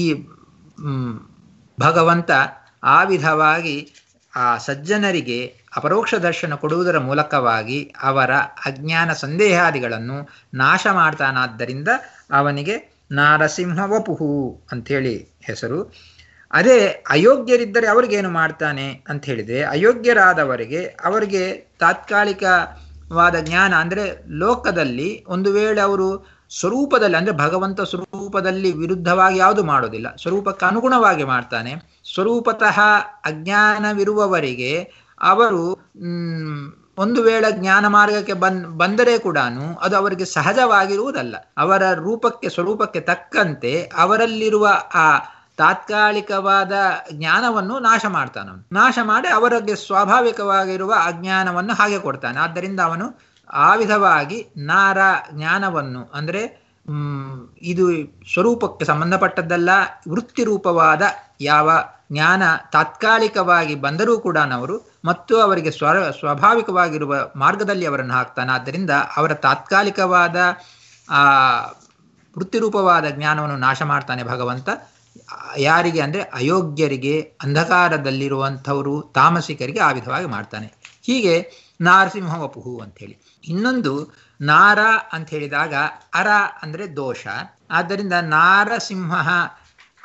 ಭಗವಂತ ಆ ವಿಧವಾಗಿ ಆ ಸಜ್ಜನರಿಗೆ ಅಪರೋಕ್ಷ ದರ್ಶನ ಕೊಡುವುದರ ಮೂಲಕವಾಗಿ ಅವರ ಅಜ್ಞಾನ ಸಂದೇಹಾದಿಗಳನ್ನು ನಾಶ ಮಾಡ್ತಾನಾದ್ದರಿಂದ ಅವನಿಗೆ ನಾರಸಿಂಹ ವಪುಹು ಅಂಥೇಳಿ ಹೆಸರು. ಅದೇ ಅಯೋಗ್ಯರಿದ್ದರೆ ಅವ್ರಿಗೇನು ಮಾಡ್ತಾನೆ ಅಂತ ಹೇಳಿದರೆ, ಅಯೋಗ್ಯರಾದವರಿಗೆ ಅವರಿಗೆ ತಾತ್ಕಾಲಿಕವಾದ ಜ್ಞಾನ ಅಂದರೆ ಲೋಕದಲ್ಲಿ ಒಂದು ವೇಳೆ ಅವರು ಸ್ವರೂಪದಲ್ಲಿ ಅಂದರೆ ಭಗವಂತ ಸ್ವರೂಪದಲ್ಲಿ ವಿರುದ್ಧವಾಗಿ ಯಾವುದು ಮಾಡೋದಿಲ್ಲ, ಸ್ವರೂಪಕ್ಕೆ ಅನುಗುಣವಾಗಿ ಮಾಡ್ತಾನೆ. ಸ್ವರೂಪತಃ ಅಜ್ಞಾನವಿರುವವರಿಗೆ ಅವರು ಒಂದು ವೇಳೆ ಜ್ಞಾನ ಮಾರ್ಗಕ್ಕೆ ಬಂದ್ ಬಂದರೆ ಕೂಡ ಅದು ಅವರಿಗೆ ಸಹಜವಾಗಿರುವುದಲ್ಲ. ಅವರ ರೂಪಕ್ಕೆ ಸ್ವರೂಪಕ್ಕೆ ತಕ್ಕಂತೆ ಅವರಲ್ಲಿರುವ ಆ ತಾತ್ಕಾಲಿಕವಾದ ಜ್ಞಾನವನ್ನು ನಾಶ ಮಾಡ್ತಾನೆ. ನಾಶ ಮಾಡಿ ಅವರಿಗೆ ಸ್ವಾಭಾವಿಕವಾಗಿರುವ ಅಜ್ಞಾನವನ್ನು ಹಾಗೆ ಕೊಡ್ತಾನೆ. ಆದ್ದರಿಂದ ಅವನು ಆ ವಿಧವಾಗಿ ನಾರ ಜ್ಞಾನವನ್ನು ಅಂದರೆ ಇದು ಸ್ವರೂಪಕ್ಕೆ ಸಂಬಂಧಪಟ್ಟದ್ದಲ್ಲ, ವೃತ್ತಿ ರೂಪವಾದ ಯಾವ ಜ್ಞಾನ ತಾತ್ಕಾಲಿಕವಾಗಿ ಬಂದರೂ ಕೂಡ ಅವರು ಮತ್ತು ಅವರಿಗೆ ಸ್ವ ಸ್ವಾಭಾವಿಕವಾಗಿರುವ ಮಾರ್ಗದಲ್ಲಿ ಅವರನ್ನು ಹಾಕ್ತಾನೆ. ಆದ್ದರಿಂದ ಅವರ ತಾತ್ಕಾಲಿಕವಾದ ಆ ವೃತ್ತಿರೂಪವಾದ ಜ್ಞಾನವನ್ನು ನಾಶ ಮಾಡ್ತಾನೆ ಭಗವಂತ. ಯಾರಿಗೆ ಅಂದರೆ ಅಯೋಗ್ಯರಿಗೆ, ಅಂಧಕಾರದಲ್ಲಿರುವಂಥವರು, ತಾಮಸಿಕರಿಗೆ ಆ ವಿಧವಾಗಿ ಮಾಡ್ತಾನೆ. ಹೀಗೆ ನಾರಸಿಂಹ ವಪುಹು ಅಂಥೇಳಿ. ಇನ್ನೊಂದು ನಾರ ಅಂತ ಹೇಳಿದಾಗ ಅರ ಅಂದರೆ ದೋಷ. ಆದ್ದರಿಂದ ನಾರಸಿಂಹ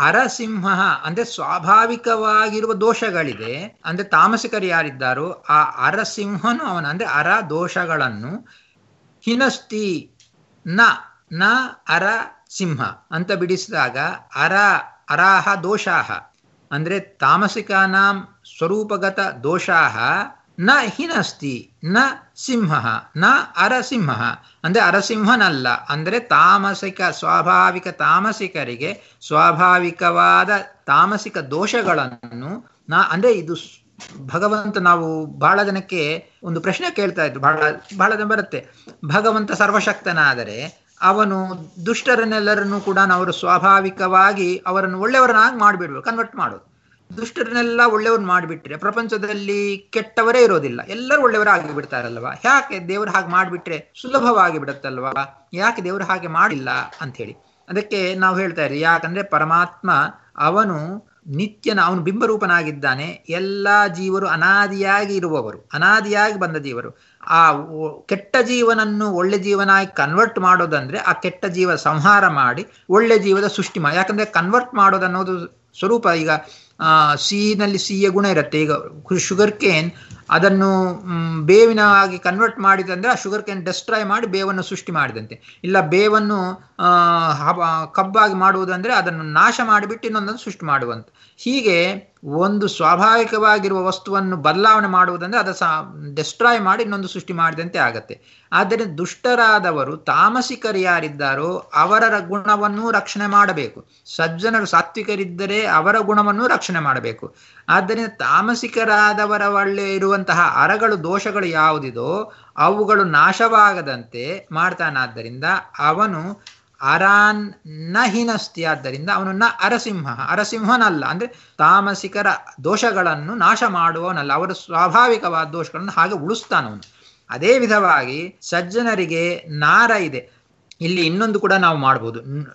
ಅರಸಿಂಹ ಅಂದ್ರೆ ಸ್ವಾಭಾವಿಕವಾಗಿರುವ ದೋಷಗಳಿದೆ. ಅಂದ್ರೆ ತಾಮಸಿಕರು ಯಾರಿದ್ದಾರೋ ಆ ಅರಸಿಂಹನು ಅವನ ಅಂದ್ರೆ ಅರ ದೋಷಗಳನ್ನು ಹಿನಸ್ತಿ ನ ನ ಅರ ಸಿಂಹ ಅಂತ ಬಿಡಿಸಿದಾಗ ಅರ ಅರಾಹ ದೋಷಾಹ ಅಂದ್ರೆ ತಾಮಸಿಕಾನಾಂ ಸ್ವರೂಪಗತ ದೋಷಾಹ ನ ಹಿನಸ್ತಿ ನ ಸಿಂಹ ನ ಅರಸಿಂಹ ಅಂದ್ರೆ ಅರಸಿಂಹನಲ್ಲ. ಅಂದ್ರೆ ತಾಮಸಿಕ ಸ್ವಾಭಾವಿಕ ತಾಮಸಿಕರಿಗೆ ಸ್ವಾಭಾವಿಕವಾದ ತಾಮಸಿಕ ದೋಷಗಳನ್ನು ನಾ ಅಂದ್ರೆ ಇದು ಭಗವಂತ ನಾವು ಬಹಳ ಜನಕ್ಕೆ ಒಂದು ಪ್ರಶ್ನೆ ಕೇಳ್ತಾ ಇದ್ರು, ಬಹಳ ಬಹಳ ಜನ ಬರುತ್ತೆ, ಭಗವಂತ ಸರ್ವಶಕ್ತನಾದರೆ ಅವನು ದುಷ್ಟರನ್ನೆಲ್ಲರನ್ನು ಕೂಡ ಅವರು ಸ್ವಾಭಾವಿಕವಾಗಿ ಅವರನ್ನು ಒಳ್ಳೆಯವರನ್ನಾಗಿ ಮಾಡಿಬಿಡ್ಬೇಕು, ಕನ್ವರ್ಟ್ ಮಾಡೋದು. ದುಷ್ಟರನ್ನೆಲ್ಲ ಒಳ್ಳೆಯವ್ರು ಮಾಡಿಬಿಟ್ರೆ ಪ್ರಪಂಚದಲ್ಲಿ ಕೆಟ್ಟವರೇ ಇರೋದಿಲ್ಲ, ಎಲ್ಲರೂ ಒಳ್ಳೆಯವರಾಗಿ ಬಿಡ್ತಾರಲ್ವಾ. ಯಾಕೆ ದೇವರು ಹಾಗೆ ಮಾಡಿಬಿಟ್ರೆ ಸುಲಭವಾಗಿ ಬಿಡುತ್ತಲ್ವಾ, ಯಾಕೆ ದೇವರು ಹಾಗೆ ಮಾಡಿಲ್ಲ ಅಂತ ಹೇಳಿ ಅದಕ್ಕೆ ನಾವು ಹೇಳ್ತಾ ಇದ್ದೀವಿ. ಯಾಕಂದ್ರೆ ಪರಮಾತ್ಮ ಅವನು ನಿತ್ಯನ ಅವನು ಬಿಂಬರೂಪನಾಗಿದ್ದಾನೆ. ಎಲ್ಲಾ ಜೀವರು ಅನಾದಿಯಾಗಿ ಇರುವವರು, ಅನಾದಿಯಾಗಿ ಬಂದ ಜೀವರು. ಆ ಕೆಟ್ಟ ಜೀವನನ್ನು ಒಳ್ಳೆ ಜೀವನಾಗಿ ಕನ್ವರ್ಟ್ ಮಾಡೋದಂದ್ರೆ ಆ ಕೆಟ್ಟ ಜೀವ ಸಂಹಾರ ಮಾಡಿ ಒಳ್ಳೆ ಜೀವದ ಸೃಷ್ಟಿ ಮಾಡಿ. ಯಾಕಂದ್ರೆ ಕನ್ವರ್ಟ್ ಮಾಡೋದನ್ನೋದು ಸ್ವರೂಪ. ಈಗ ಆ ಸಿಹಿನಲ್ಲಿ ಸಿಹಿಯ ಗುಣ ಇರುತ್ತೆ. ಈಗ ಶುಗರ್ ಕೇನ್ ಅದನ್ನು ಬೇವಿನಾಗಿ ಕನ್ವರ್ಟ್ ಮಾಡಿದಂದ್ರೆ ಆ ಶುಗರ್ ಕೇನ್ ಡೆಸ್ಟ್ರಾಯ್ ಮಾಡಿ ಬೇವನ್ನು ಸೃಷ್ಟಿ ಮಾಡಿದಂತೆ. ಇಲ್ಲ ಬೇವನ್ನು ಕಬ್ಬಾಗಿ ಮಾಡುವುದಂದ್ರೆ ಅದನ್ನು ನಾಶ ಮಾಡಿಬಿಟ್ಟು ಇನ್ನೊಂದನ್ನು ಸೃಷ್ಟಿ ಮಾಡುವಂತ. ಹೀಗೆ ಒಂದು ಸ್ವಾಭಾವಿಕವಾಗಿರುವ ವಸ್ತುವನ್ನು ಬದಲಾವಣೆ ಮಾಡುವುದಂದ್ರೆ ಅದು ಸಹ ಡೆಸ್ಟ್ರಾಯ್ ಮಾಡಿ ಇನ್ನೊಂದು ಸೃಷ್ಟಿ ಮಾಡಿದಂತೆ ಆಗತ್ತೆ. ಆದ್ದರಿಂದ ದುಷ್ಟರಾದವರು ತಾಮಸಿಕರು ಯಾರಿದ್ದಾರೋ ಅವರ ಗುಣವನ್ನು ರಕ್ಷಣೆ ಮಾಡಬೇಕು. ಸಜ್ಜನರು ಸಾತ್ವಿಕರಿದ್ದರೆ ಅವರ ಗುಣವನ್ನು ರಕ್ಷಣೆ ಮಾಡಬೇಕು. ಆದ್ದರಿಂದ ತಾಮಸಿಕರಾದವರ ಒಳ್ಳೆ ಇರುವಂತಹ ಅರಗಳು ದೋಷಗಳು ಯಾವುದಿದೋ ಅವುಗಳು ನಾಶವಾಗದಂತೆ ಮಾಡ್ತಾನಾದ್ದರಿಂದ ಅವನು ಅರಾನ್ ನ ಹಿನಸ್ತಿ. ಆದ್ದರಿಂದ ಅವನು ನ ಅರಸಿಂಹ, ಅರಸಿಂಹನಲ್ಲ. ಅಂದ್ರೆ ತಾಮಸಿಕರ ದೋಷಗಳನ್ನು ನಾಶ ಮಾಡುವವನಲ್ಲ, ಅವರ ಸ್ವಾಭಾವಿಕವಾದ ದೋಷಗಳನ್ನು ಹಾಗೆ ಉಳಿಸ್ತಾನವನು. ಅದೇ ವಿಧವಾಗಿ ಸಜ್ಜನರಿಗೆ ನಾರ ಇದೆ. ಇಲ್ಲಿ ಇನ್ನೊಂದು ಕೂಡ ನಾವು ಮಾಡ್ಬೋದು.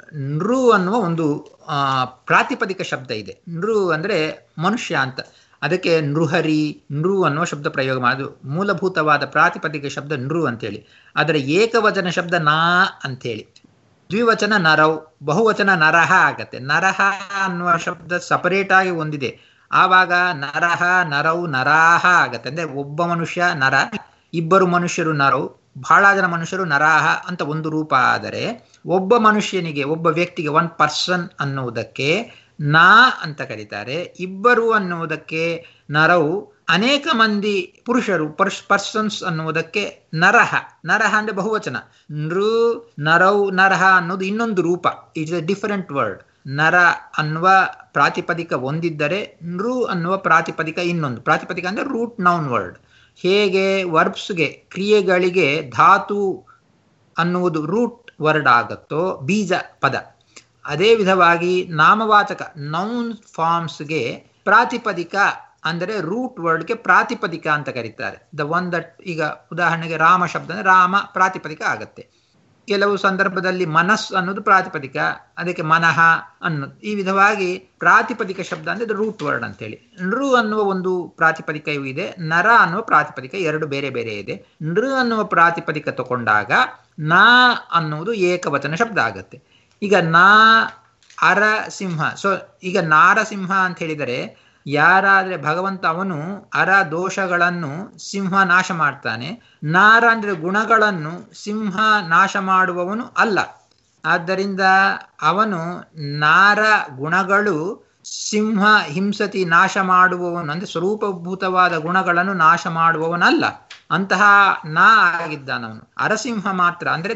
ನೃ ಅನ್ನುವ ಒಂದು ಆ ಪ್ರಾತಿಪದಿಕ ಶಬ್ದ ಇದೆ. ನೃ ಅಂದ್ರೆ ಮನುಷ್ಯ ಅಂತ, ಅದಕ್ಕೆ ನೃಹರಿ ನೃ ಅನ್ನುವ ಶಬ್ದ ಪ್ರಯೋಗ ಮಾಡೋದು. ಮೂಲಭೂತವಾದ ಪ್ರಾತಿಪದಿಕ ಶಬ್ದ ನೃ ಅಂತೇಳಿ. ಅದರ ಏಕವಚನ ಶಬ್ದ ನಾ ಅಂತೇಳಿ. ದ್ವಿವಚನ ನರವ್, ಬಹುವಚನ ನರಹ ಆಗತ್ತೆ. ನರಹ ಅನ್ನುವ ಶಬ್ದ ಸಪರೇಟ್ ಆಗಿ ಒಂದಿದೆ, ಆವಾಗ ನರಹ ನರವ್ ನರಾಹ ಆಗತ್ತೆ. ಅಂದ್ರೆ ಒಬ್ಬ ಮನುಷ್ಯ ನರ, ಇಬ್ಬರು ಮನುಷ್ಯರು ನರವ್, ಬಹಳ ಜನ ಮನುಷ್ಯರು ನರಾಹ ಅಂತ ಒಂದು ರೂಪ. ಆದರೆ ಒಬ್ಬ ಮನುಷ್ಯನಿಗೆ ಒಬ್ಬ ವ್ಯಕ್ತಿಗೆ ಒನ್ ಪರ್ಸನ್ ಅನ್ನುವುದಕ್ಕೆ ನಾ ಅಂತ ಕರೀತಾರೆ. ಇಬ್ಬರು ಅನ್ನುವುದಕ್ಕೆ ನರವು, ಅನೇಕ ಮಂದಿ ಪುರುಷರು ಪರ್ಸ್ ಪರ್ಸನ್ಸ್ ಅನ್ನುವುದಕ್ಕೆ ನರಹ. ನರಹ ಅಂದ್ರೆ ಬಹುವಚನ. ನೃ ನರೌ ನರಹ ಅನ್ನೋದು ಇನ್ನೊಂದು ರೂಪ. It's a different word. ನರ ಅನ್ನುವ ಪ್ರಾತಿಪದಿಕ ಒಂದಿದ್ದರೆ ನೃ ಅನ್ನುವ ಪ್ರಾತಿಪದಿಕ ಇನ್ನೊಂದು. ಪ್ರಾತಿಪದಿಕ ಅಂದ್ರೆ ರೂಟ್ ನೌನ್ ವರ್ಡ್. ಹೇಗೆ ವರ್ಬ್ಸ್ಗೆ ಕ್ರಿಯೆಗಳಿಗೆ ಧಾತು ಅನ್ನುವುದು ರೂಟ್ ವರ್ಡ್ ಆಗುತ್ತೋ ಬೀಜ ಪದ, ಅದೇ ವಿಧವಾಗಿ ನಾಮವಾಚಕ ನೌನ್ ಫಾರ್ಮ್ಸ್ಗೆ ಪ್ರಾತಿಪದಿಕ ಅಂದರೆ ರೂಟ್ ವರ್ಡ್ಗೆ ಪ್ರಾತಿಪದಿಕ ಅಂತ ಕರೀತಾರೆ. ದ ಒನ್ ದಟ್, ಈಗ ಉದಾಹರಣೆಗೆ ರಾಮ ಶಬ್ದ ಅಂದ್ರೆ ರಾಮ ಪ್ರಾತಿಪದಿಕ ಆಗತ್ತೆ. ಕೆಲವು ಸಂದರ್ಭದಲ್ಲಿ ಮನಸ್ ಅನ್ನೋದು ಪ್ರಾತಿಪದಿಕ, ಅದಕ್ಕೆ ಮನಃ ಅನ್ನೋದು. ಈ ವಿಧವಾಗಿ ಪ್ರಾತಿಪದಿಕ ಶಬ್ದ ಅಂದ್ರೆ ರೂಟ್ ವರ್ಡ್ ಅಂತೇಳಿ. ನೃ ಅನ್ನುವ ಒಂದು ಪ್ರಾತಿಪದಿಕವೂ ಇದೆ, ನರ ಅನ್ನುವ ಪ್ರಾತಿಪದಿಕ, ಎರಡು ಬೇರೆ ಬೇರೆ ಇದೆ. ನೃ ಅನ್ನುವ ಪ್ರಾತಿಪದಿಕ ತಗೊಂಡಾಗ ನಾ ಅನ್ನುವುದು ಏಕವಚನ ಶಬ್ದ ಆಗತ್ತೆ. ಈಗ ನಾ ಅರ ಸಿಂಹ. ಸೊ ಈಗ ನಾರಸಿಂಹ ಅಂತ ಹೇಳಿದರೆ ಯಾರಾದ್ರೆ ಭಗವಂತ ಅವನು ಅರ ದೋಷಗಳನ್ನು ಸಿಂಹ ನಾಶ ಮಾಡ್ತಾನೆ. ನಾರ ಅಂದ್ರೆ ಗುಣಗಳನ್ನು ಸಿಂಹ ನಾಶ ಮಾಡುವವನು ಅಲ್ಲ. ಆದ್ದರಿಂದ ಅವನು ನಾರ ಗುಣಗಳು ಸಿಂಹ ಹಿಂಸತಿ ನಾಶ ಮಾಡುವವನು, ಅಂದ್ರೆ ಸ್ವರೂಪಭೂತವಾದ ಗುಣಗಳನ್ನು ನಾಶ ಮಾಡುವವನಲ್ಲ. ಅಂತಹ ನಾ ಆಗಿದ್ದಾನವನು. ಅರಸಿಂಹ ಮಾತ್ರ ಅಂದ್ರೆ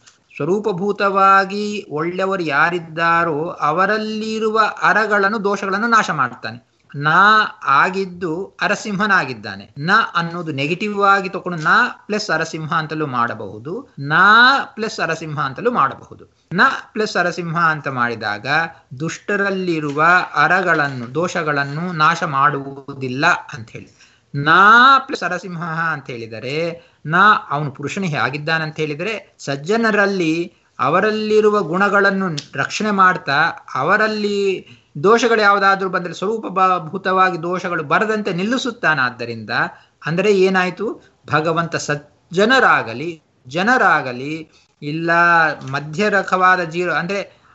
ಸ್ವರೂಪಭೂತವಾಗಿ ಒಳ್ಳೆಯವರು ಯಾರಿದ್ದಾರೋ ಅವರಲ್ಲಿರುವ ಅರಗಳನ್ನು ದೋಷಗಳನ್ನು ನಾಶ ಮಾಡ್ತಾನೆ. ನಾ ಆಗಿದ್ದು ಅರಸಿಂಹನಾಗಿದ್ದಾನೆ. ನ ಅನ್ನೋದು ನೆಗೆಟಿವ್ ಆಗಿ ತಗೊಂಡು ನಾ ಪ್ಲಸ್ ಅರಸಿಂಹ ಅಂತಲೂ ಮಾಡಬಹುದು, ನಾ ಪ್ಲಸ್ ಅರಸಿಂಹ ಅಂತಲೂ ಮಾಡಬಹುದು. ನ ಪ್ಲಸ್ ಅರಸಿಂಹ ಅಂತ ಮಾಡಿದಾಗ ದುಷ್ಟರಲ್ಲಿರುವ ಅರಗಳನ್ನು ದೋಷಗಳನ್ನು ನಾಶ ಮಾಡುವುದಿಲ್ಲ ಅಂತ ಹೇಳಿ. ನಾ ಪ್ಲಸ್ ಅರಸಿಂಹ ಅಂತ ಹೇಳಿದರೆ ನಾ ಅವನು ಪುರುಷನು ಹೇಗಿದ್ದಾನೆ ಅಂತ ಹೇಳಿದರೆ ಸಜ್ಜನರಲ್ಲಿ ಅವರಲ್ಲಿರುವ ಗುಣಗಳನ್ನು ರಕ್ಷಣೆ ಮಾಡ್ತಾ ಅವರಲ್ಲಿ ದೋಷಗಳು ಯಾವುದಾದ್ರೂ ಬಂದರೆ ಸ್ವರೂಪಭೂತವಾಗಿ ದೋಷಗಳು ಬರದಂತೆ ನಿಲ್ಲಿಸುತ್ತಾನಾದ್ದರಿಂದ ಅಂದರೆ ಏನಾಯಿತು, ಭಗವಂತ ಸಜ್ಜನರಾಗಲಿ ಜನರಾಗಲಿ ಇಲ್ಲ ಮಧ್ಯರಕವಾದ ಜೀವ ಅಂದರೆ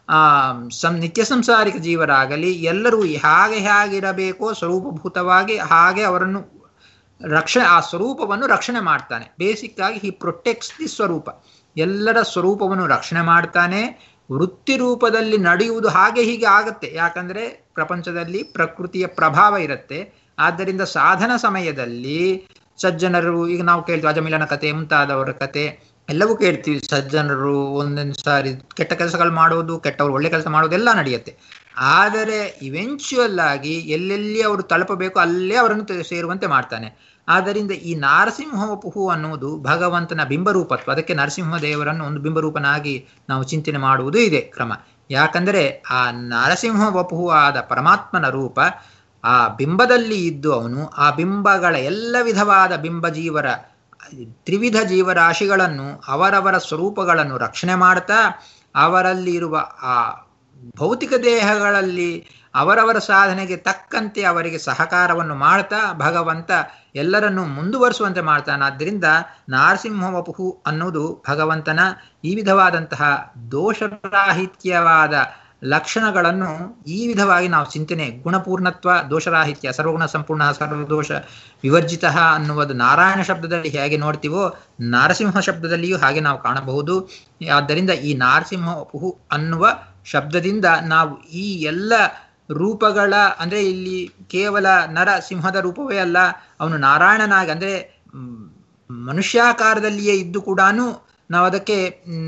ಆ ಸಂ ನಿತ್ಯ ಸಂಸಾರಿಕ ಜೀವರಾಗಲಿ ಎಲ್ಲರೂ ಹಾಗೆ ಹೇಗಿರಬೇಕೋ ಸ್ವರೂಪಭೂತವಾಗಿ ಹಾಗೆ ಅವರನ್ನು ರಕ್ಷಣೆ ಆ ಸ್ವರೂಪವನ್ನು ರಕ್ಷಣೆ ಮಾಡ್ತಾನೆ. ಬೇಸಿಕ್ ಆಗಿ ಹಿ ಪ್ರೊಟೆಕ್ಟ್ಸ್ ದಿ ಸ್ವರೂಪ, ಎಲ್ಲರ ಸ್ವರೂಪವನ್ನು ರಕ್ಷಣೆ ಮಾಡ್ತಾನೆ. ವೃತ್ತಿ ರೂಪದಲ್ಲಿ ನಡೆಯುವುದು ಹಾಗೆ ಹೀಗೆ ಆಗತ್ತೆ, ಯಾಕಂದ್ರೆ ಪ್ರಪಂಚದಲ್ಲಿ ಪ್ರಕೃತಿಯ ಪ್ರಭಾವ ಇರುತ್ತೆ. ಆದ್ದರಿಂದ ಸಾಧನ ಸಮಯದಲ್ಲಿ ಸಜ್ಜನರು, ಈಗ ನಾವು ಕೇಳ್ತೀವಿ ಅಜಮಿಲನ ಕತೆ ಮುಂತಾದವರ ಕತೆ ಎಲ್ಲವೂ ಕೇಳ್ತೀವಿ. ಸಜ್ಜನರು ಒಂದೊಂದು ಸಾರಿ ಕೆಟ್ಟ ಕೆಲಸಗಳು ಮಾಡೋದು, ಕೆಟ್ಟವರು ಒಳ್ಳೆ ಕೆಲಸ ಮಾಡೋದು ಎಲ್ಲ ನಡೆಯುತ್ತೆ. ಆದರೆ ಇವೆಂಚುವಲ್ ಆಗಿ ಎಲ್ಲೆಲ್ಲಿ ಅವರು ತಲುಪಬೇಕು ಅಲ್ಲೇ ಅವರನ್ನು ಸೇರುವಂತೆ ಮಾಡ್ತಾನೆ. ಆದ್ದರಿಂದ ಈ ನಾರಸಿಂಹವಪುಹು ಅನ್ನುವುದು ಭಗವಂತನ ಬಿಂಬರೂಪತ್ವ. ಅದಕ್ಕೆ ನರಸಿಂಹದೇವರನ್ನು ಒಂದು ಬಿಂಬರೂಪನಾಗಿ ನಾವು ಚಿಂತನೆ ಮಾಡುವುದು ಇದೆ ಕ್ರಮ. ಯಾಕಂದರೆ ಆ ನರಸಿಂಹವಪುಹು ಆದ ಪರಮಾತ್ಮನ ರೂಪ ಆ ಬಿಂಬದಲ್ಲಿ ಇದ್ದು ಅವನು ಆ ಬಿಂಬಗಳ ಎಲ್ಲ ವಿಧವಾದ ಬಿಂಬ ಜೀವರ ತ್ರಿವಿಧ ಜೀವರಾಶಿಗಳನ್ನು ಅವರವರ ಸ್ವರೂಪಗಳನ್ನು ರಕ್ಷಣೆ ಮಾಡ್ತಾ ಅವರಲ್ಲಿ ಇರುವ ಆ ಭೌತಿಕ ದೇಹಗಳಲ್ಲಿ ಅವರವರ ಸಾಧನೆಗೆ ತಕ್ಕಂತೆ ಅವರಿಗೆ ಸಹಕಾರವನ್ನು ಮಾಡ್ತಾ ಭಗವಂತ ಎಲ್ಲರನ್ನೂ ಮುಂದುವರಿಸುವಂತೆ ಮಾಡ್ತಾನೆ. ಆದ್ದರಿಂದ ನಾರಸಿಂಹವಪುಹು ಅನ್ನುವುದು ಭಗವಂತನ ಈ ವಿಧವಾದಂತಹ ದೋಷರಾಹಿತ್ಯವಾದ ಲಕ್ಷಣಗಳನ್ನು ಈ ವಿಧವಾಗಿ ನಾವು ಚಿಂತನೆ, ಗುಣಪೂರ್ಣತ್ವ, ದೋಷರಾಹಿತ್ಯ, ಸರ್ವಗುಣ ಸಂಪೂರ್ಣ, ಸರ್ವದೋಷ ವಿವರ್ಜಿತ ಅನ್ನುವುದು ನಾರಾಯಣ ಶಬ್ದದಲ್ಲಿ ಹೇಗೆ ನೋಡ್ತೀವೋ ನಾರಸಿಂಹ ಶಬ್ದದಲ್ಲಿಯೂ ಹಾಗೆ ನಾವು ಕಾಣಬಹುದು. ಆದ್ದರಿಂದ ಈ ನಾರಸಿಂಹವಪುಹು ಅನ್ನುವ ಶಬ್ದದಿಂದ ನಾವು ಈ ಎಲ್ಲ ರೂಪಗಳ, ಅಂದರೆ ಇಲ್ಲಿ ಕೇವಲ ನರ ಸಿಂಹದ ರೂಪವೇ ಅಲ್ಲ, ಅವನು ನಾರಾಯಣನಾಗಿ ಅಂದರೆ ಮನುಷ್ಯಾಕಾರದಲ್ಲಿಯೇ ಇದ್ದು ಕೂಡ ನಾವು ಅದಕ್ಕೆ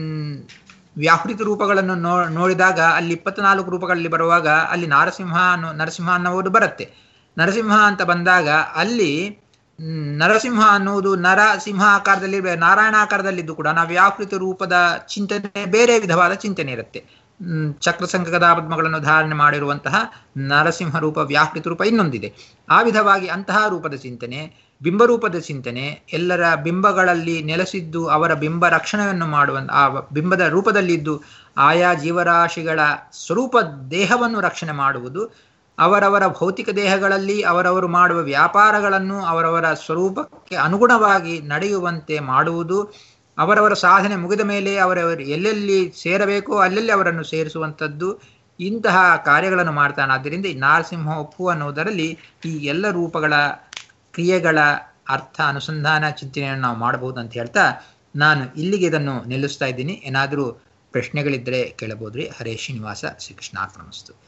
ವ್ಯಾಹೃತ ರೂಪಗಳನ್ನು ನೋ ನೋಡಿದಾಗ ಅಲ್ಲಿ ಇಪ್ಪತ್ನಾಲ್ಕು ರೂಪಗಳಲ್ಲಿ ಬರುವಾಗ ಅಲ್ಲಿ ನಾರಸಿಂಹ ಅನ್ನೋ ನರಸಿಂಹ ಅನ್ನೋದು ಬರುತ್ತೆ. ನರಸಿಂಹ ಅಂತ ಬಂದಾಗ ಅಲ್ಲಿ ನರಸಿಂಹ ಅನ್ನುವುದು ನರ ಸಿಂಹ ಆಕಾರದಲ್ಲಿ ನಾರಾಯಣ ಆಕಾರದಲ್ಲಿದ್ದು ಕೂಡ ನಾವು ವ್ಯಾಹೃತ ರೂಪದ ಚಿಂತನೆ ಬೇರೆ ವಿಧವಾದ ಚಿಂತನೆ ಇರುತ್ತೆ. ಚಕ್ರಸಂಕ ಗದಾಪದ್ಮಗಳನ್ನು ಧಾರಣೆ ಮಾಡಿರುವಂತಹ ನರಸಿಂಹ ರೂಪ ವ್ಯಾಹೃತ ರೂಪ ಇನ್ನೊಂದಿದೆ. ಆ ವಿಧವಾಗಿ ಅಂತಹ ರೂಪದ ಚಿಂತನೆ, ಬಿಂಬರೂಪದ ಚಿಂತನೆ, ಎಲ್ಲರ ಬಿಂಬಗಳಲ್ಲಿ ನೆಲೆಸಿದ್ದು ಅವರ ಬಿಂಬ ರಕ್ಷಣೆಯನ್ನು ಮಾಡುವ ಆ ಬಿಂಬದ ರೂಪದಲ್ಲಿದ್ದು ಆಯಾ ಜೀವರಾಶಿಗಳ ಸ್ವರೂಪ ದೇಹವನ್ನು ರಕ್ಷಣೆ ಮಾಡುವುದು, ಅವರವರ ಭೌತಿಕ ದೇಹಗಳಲ್ಲಿ ಅವರವರು ಮಾಡುವ ವ್ಯಾಪಾರಗಳನ್ನು ಅವರವರ ಸ್ವರೂಪಕ್ಕೆ ಅನುಗುಣವಾಗಿ ನಡೆಯುವಂತೆ ಮಾಡುವುದು, ಅವರವರ ಸಾಧನೆ ಮುಗಿದ ಮೇಲೆ ಅವರವರು ಎಲ್ಲೆಲ್ಲಿ ಸೇರಬೇಕೋ ಅಲ್ಲೆಲ್ಲಿ ಅವರನ್ನು ಸೇರಿಸುವಂಥದ್ದು, ಇಂತಹ ಕಾರ್ಯಗಳನ್ನು ಮಾಡ್ತಾನೆ. ಆದ್ದರಿಂದ ಈ ನಾರಸಿಂಹವಪುಹು ಅನ್ನುವುದರಲ್ಲಿ ಈ ಎಲ್ಲ ರೂಪಗಳ ಕ್ರಿಯೆಗಳ ಅರ್ಥ ಅನುಸಂಧಾನ ಚಿಂತನೆಯನ್ನು ನಾವು ಮಾಡಬಹುದು ಅಂತ ಹೇಳ್ತಾ ನಾನು ಇಲ್ಲಿಗೆ ಇದನ್ನು ನಿಲ್ಲಿಸ್ತಾ ಇದ್ದೀನಿ. ಏನಾದರೂ ಪ್ರಶ್ನೆಗಳಿದ್ದರೆ ಕೇಳಬಹುದ್ರಿ. ಹರೇ ಶ್ರೀನಿವಾಸ, ಶ್ರೀಕೃಷ್ಣಾರ್ಪಣಮಸ್ತು.